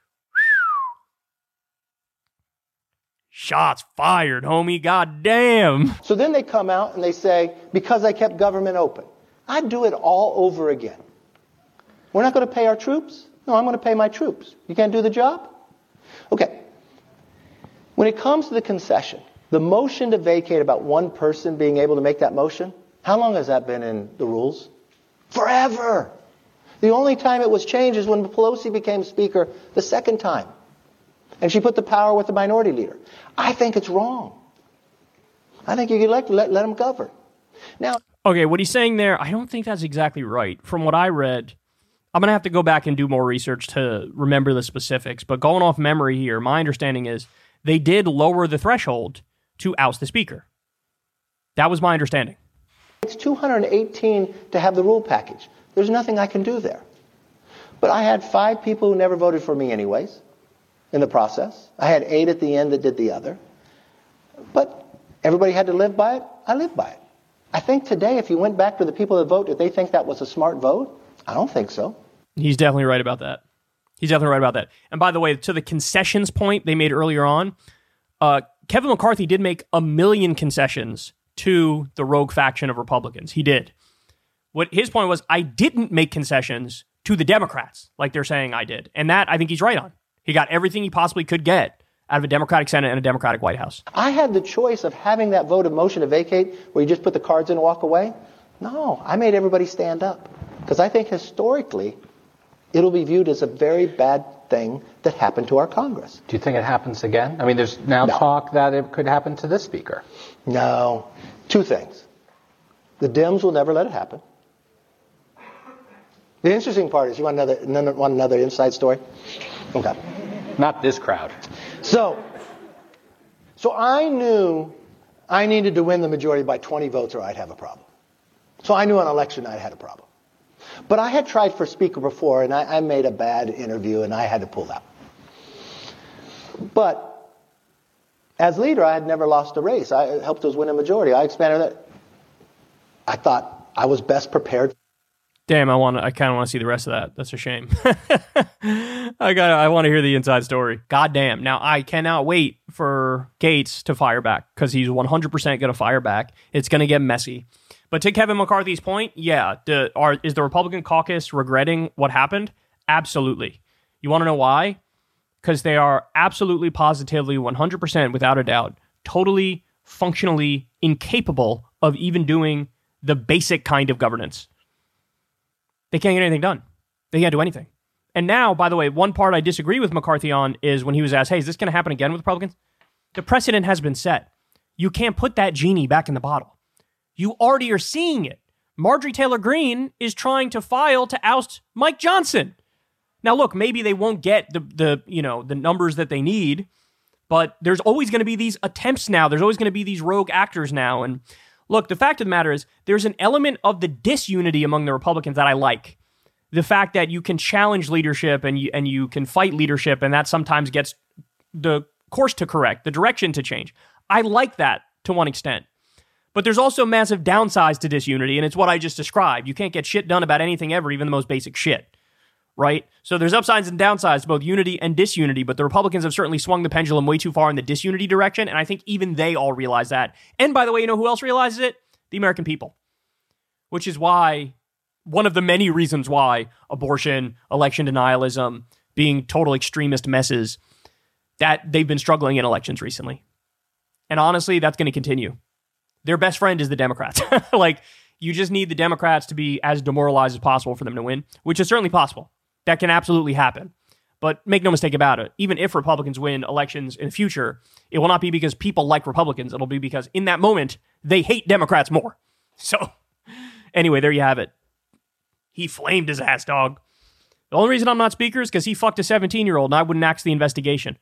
Shots fired, homie. God damn. So then they come out and they say, because I kept government open. I'd do it all over again. We're not going to pay our troops? No, I'm going to pay my troops. You can't do the job? Okay. When it comes to the concession, the motion to vacate about one person being able to make that motion, how long has that been in the rules? Forever. The only time it was changed is when Pelosi became Speaker the second time. And she put the power with the minority leader. I think it's wrong. I think you can let them govern. Now, okay, what he's saying there, I don't think that's exactly right. From what I read, I'm going to have to go back and do more research to remember the specifics. But going off memory here, my understanding is they did lower the threshold to oust the Speaker. That was my understanding. It's 218 to have the rule package. There's nothing I can do there. But I had 5 people who never voted for me anyways in the process. I had 8 at the end that did the other. But everybody had to live by it. I lived by it. I think today, if you went back to the people that vote, did they think that was a smart vote? I don't think so. He's definitely right about that. And by the way, to the concessions point they made earlier on, Kevin McCarthy did make 1 million concessions to the rogue faction of Republicans. He did. What his point was, I didn't make concessions to the Democrats like they're saying I did. And that I think he's right on. He got everything he possibly could get out of a Democratic Senate and a Democratic White House. I had the choice of having that vote of motion to vacate where you just put the cards in and walk away. No, I made everybody stand up. Because I think historically, it'll be viewed as a very bad thing that happened to our Congress. Do you think it happens again? I mean, there's now talk that it could happen to this speaker. No. 2 things. The Dems will never let it happen. The interesting part is, you want another inside story? Okay. Not this crowd. So I knew I needed to win the majority by 20 votes or I'd have a problem. So I knew on election night I had a problem. But I had tried for Speaker before, and I made a bad interview, and I had to pull out. But as leader, I had never lost a race. I helped us win a majority. I expanded that. I thought I was best prepared. Damn, I kind of want to see the rest of that. That's a shame. I want to hear the inside story. Goddamn. Now, I cannot wait for Gaetz to fire back because he's 100% going to fire back. It's going to get messy. But to Kevin McCarthy's point, yeah, is the Republican caucus regretting what happened? Absolutely. You want to know why? Because they are absolutely, positively, 100%, without a doubt, totally, functionally incapable of even doing the basic kind of governance. They can't get anything done. They can't do anything. And now, by the way, one part I disagree with McCarthy on is when he was asked, hey, is this going to happen again with Republicans? The precedent has been set. You can't put that genie back in the bottle. You already are seeing it. Marjorie Taylor Greene is trying to file to oust Mike Johnson. Now, look, maybe they won't get the numbers that they need, but there's always going to be these attempts now. There's always going to be these rogue actors now. And look, the fact of the matter is there's an element of the disunity among the Republicans that I like. The fact that you can challenge leadership and you can fight leadership, and that sometimes gets the course to correct, the direction to change. I like that to one extent. But there's also massive downsides to disunity, and it's what I just described. You can't get shit done about anything ever, even the most basic shit, right? So there's upsides and downsides to both unity and disunity, but the Republicans have certainly swung the pendulum way too far in the disunity direction, and I think even they all realize that. And by the way, you know who else realizes it? The American people. Which is why, one of the many reasons why abortion, election denialism, being total extremist messes, that they've been struggling in elections recently. And honestly, that's going to continue. Their best friend is the Democrats. You just need the Democrats to be as demoralized as possible for them to win, which is certainly possible. That can absolutely happen. But make no mistake about it, even if Republicans win elections in the future, it will not be because people like Republicans. It'll be because in that moment, they hate Democrats more. So anyway, there you have it. He flamed his ass, dog. The only reason I'm not speaker is because he fucked a 17-year-old and I wouldn't axe the investigation.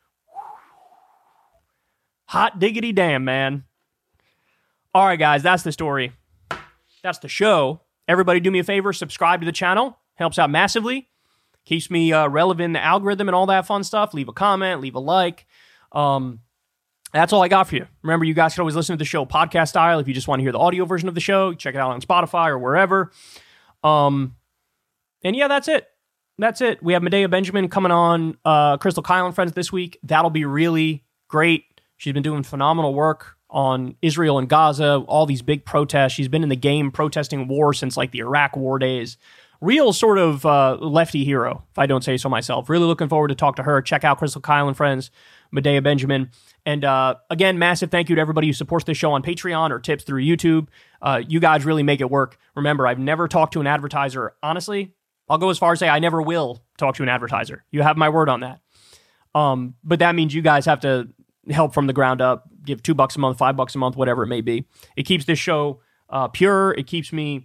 Hot diggity damn, man. All right, guys, that's the story. That's the show. Everybody do me a favor, subscribe to the channel. Helps out massively. Keeps me relevant in the algorithm and all that fun stuff. Leave a comment, leave a like. That's all I got for you. Remember, you guys can always listen to the show podcast style. If you just want to hear the audio version of the show, check it out on Spotify or wherever. And yeah, that's it. That's it. We have Medea Benjamin coming on Crystal Kyle and Friends this week. That'll be really great. She's been doing phenomenal work on Israel and Gaza, all these big protests. She's been in the game protesting war since like the Iraq war days. Real sort of lefty hero, if I don't say so myself. Really looking forward to talk to her. Check out Crystal Kyle and Friends, Medea Benjamin. And again, massive thank you to everybody who supports this show on Patreon or tips through YouTube. You guys really make it work. Remember, I've never talked to an advertiser. Honestly, I'll go as far as say I never will talk to an advertiser. You have my word on that. But that means you guys have to help from the ground up. Give $2 a month, $5 a month, whatever it may be. It keeps this show pure. It keeps me,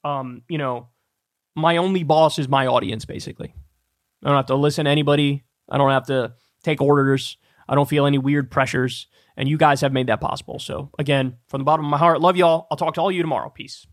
my only boss is my audience, basically. I don't have to listen to anybody. I don't have to take orders. I don't feel any weird pressures. And you guys have made that possible. So again, from the bottom of my heart, love y'all. I'll talk to all of you tomorrow. Peace.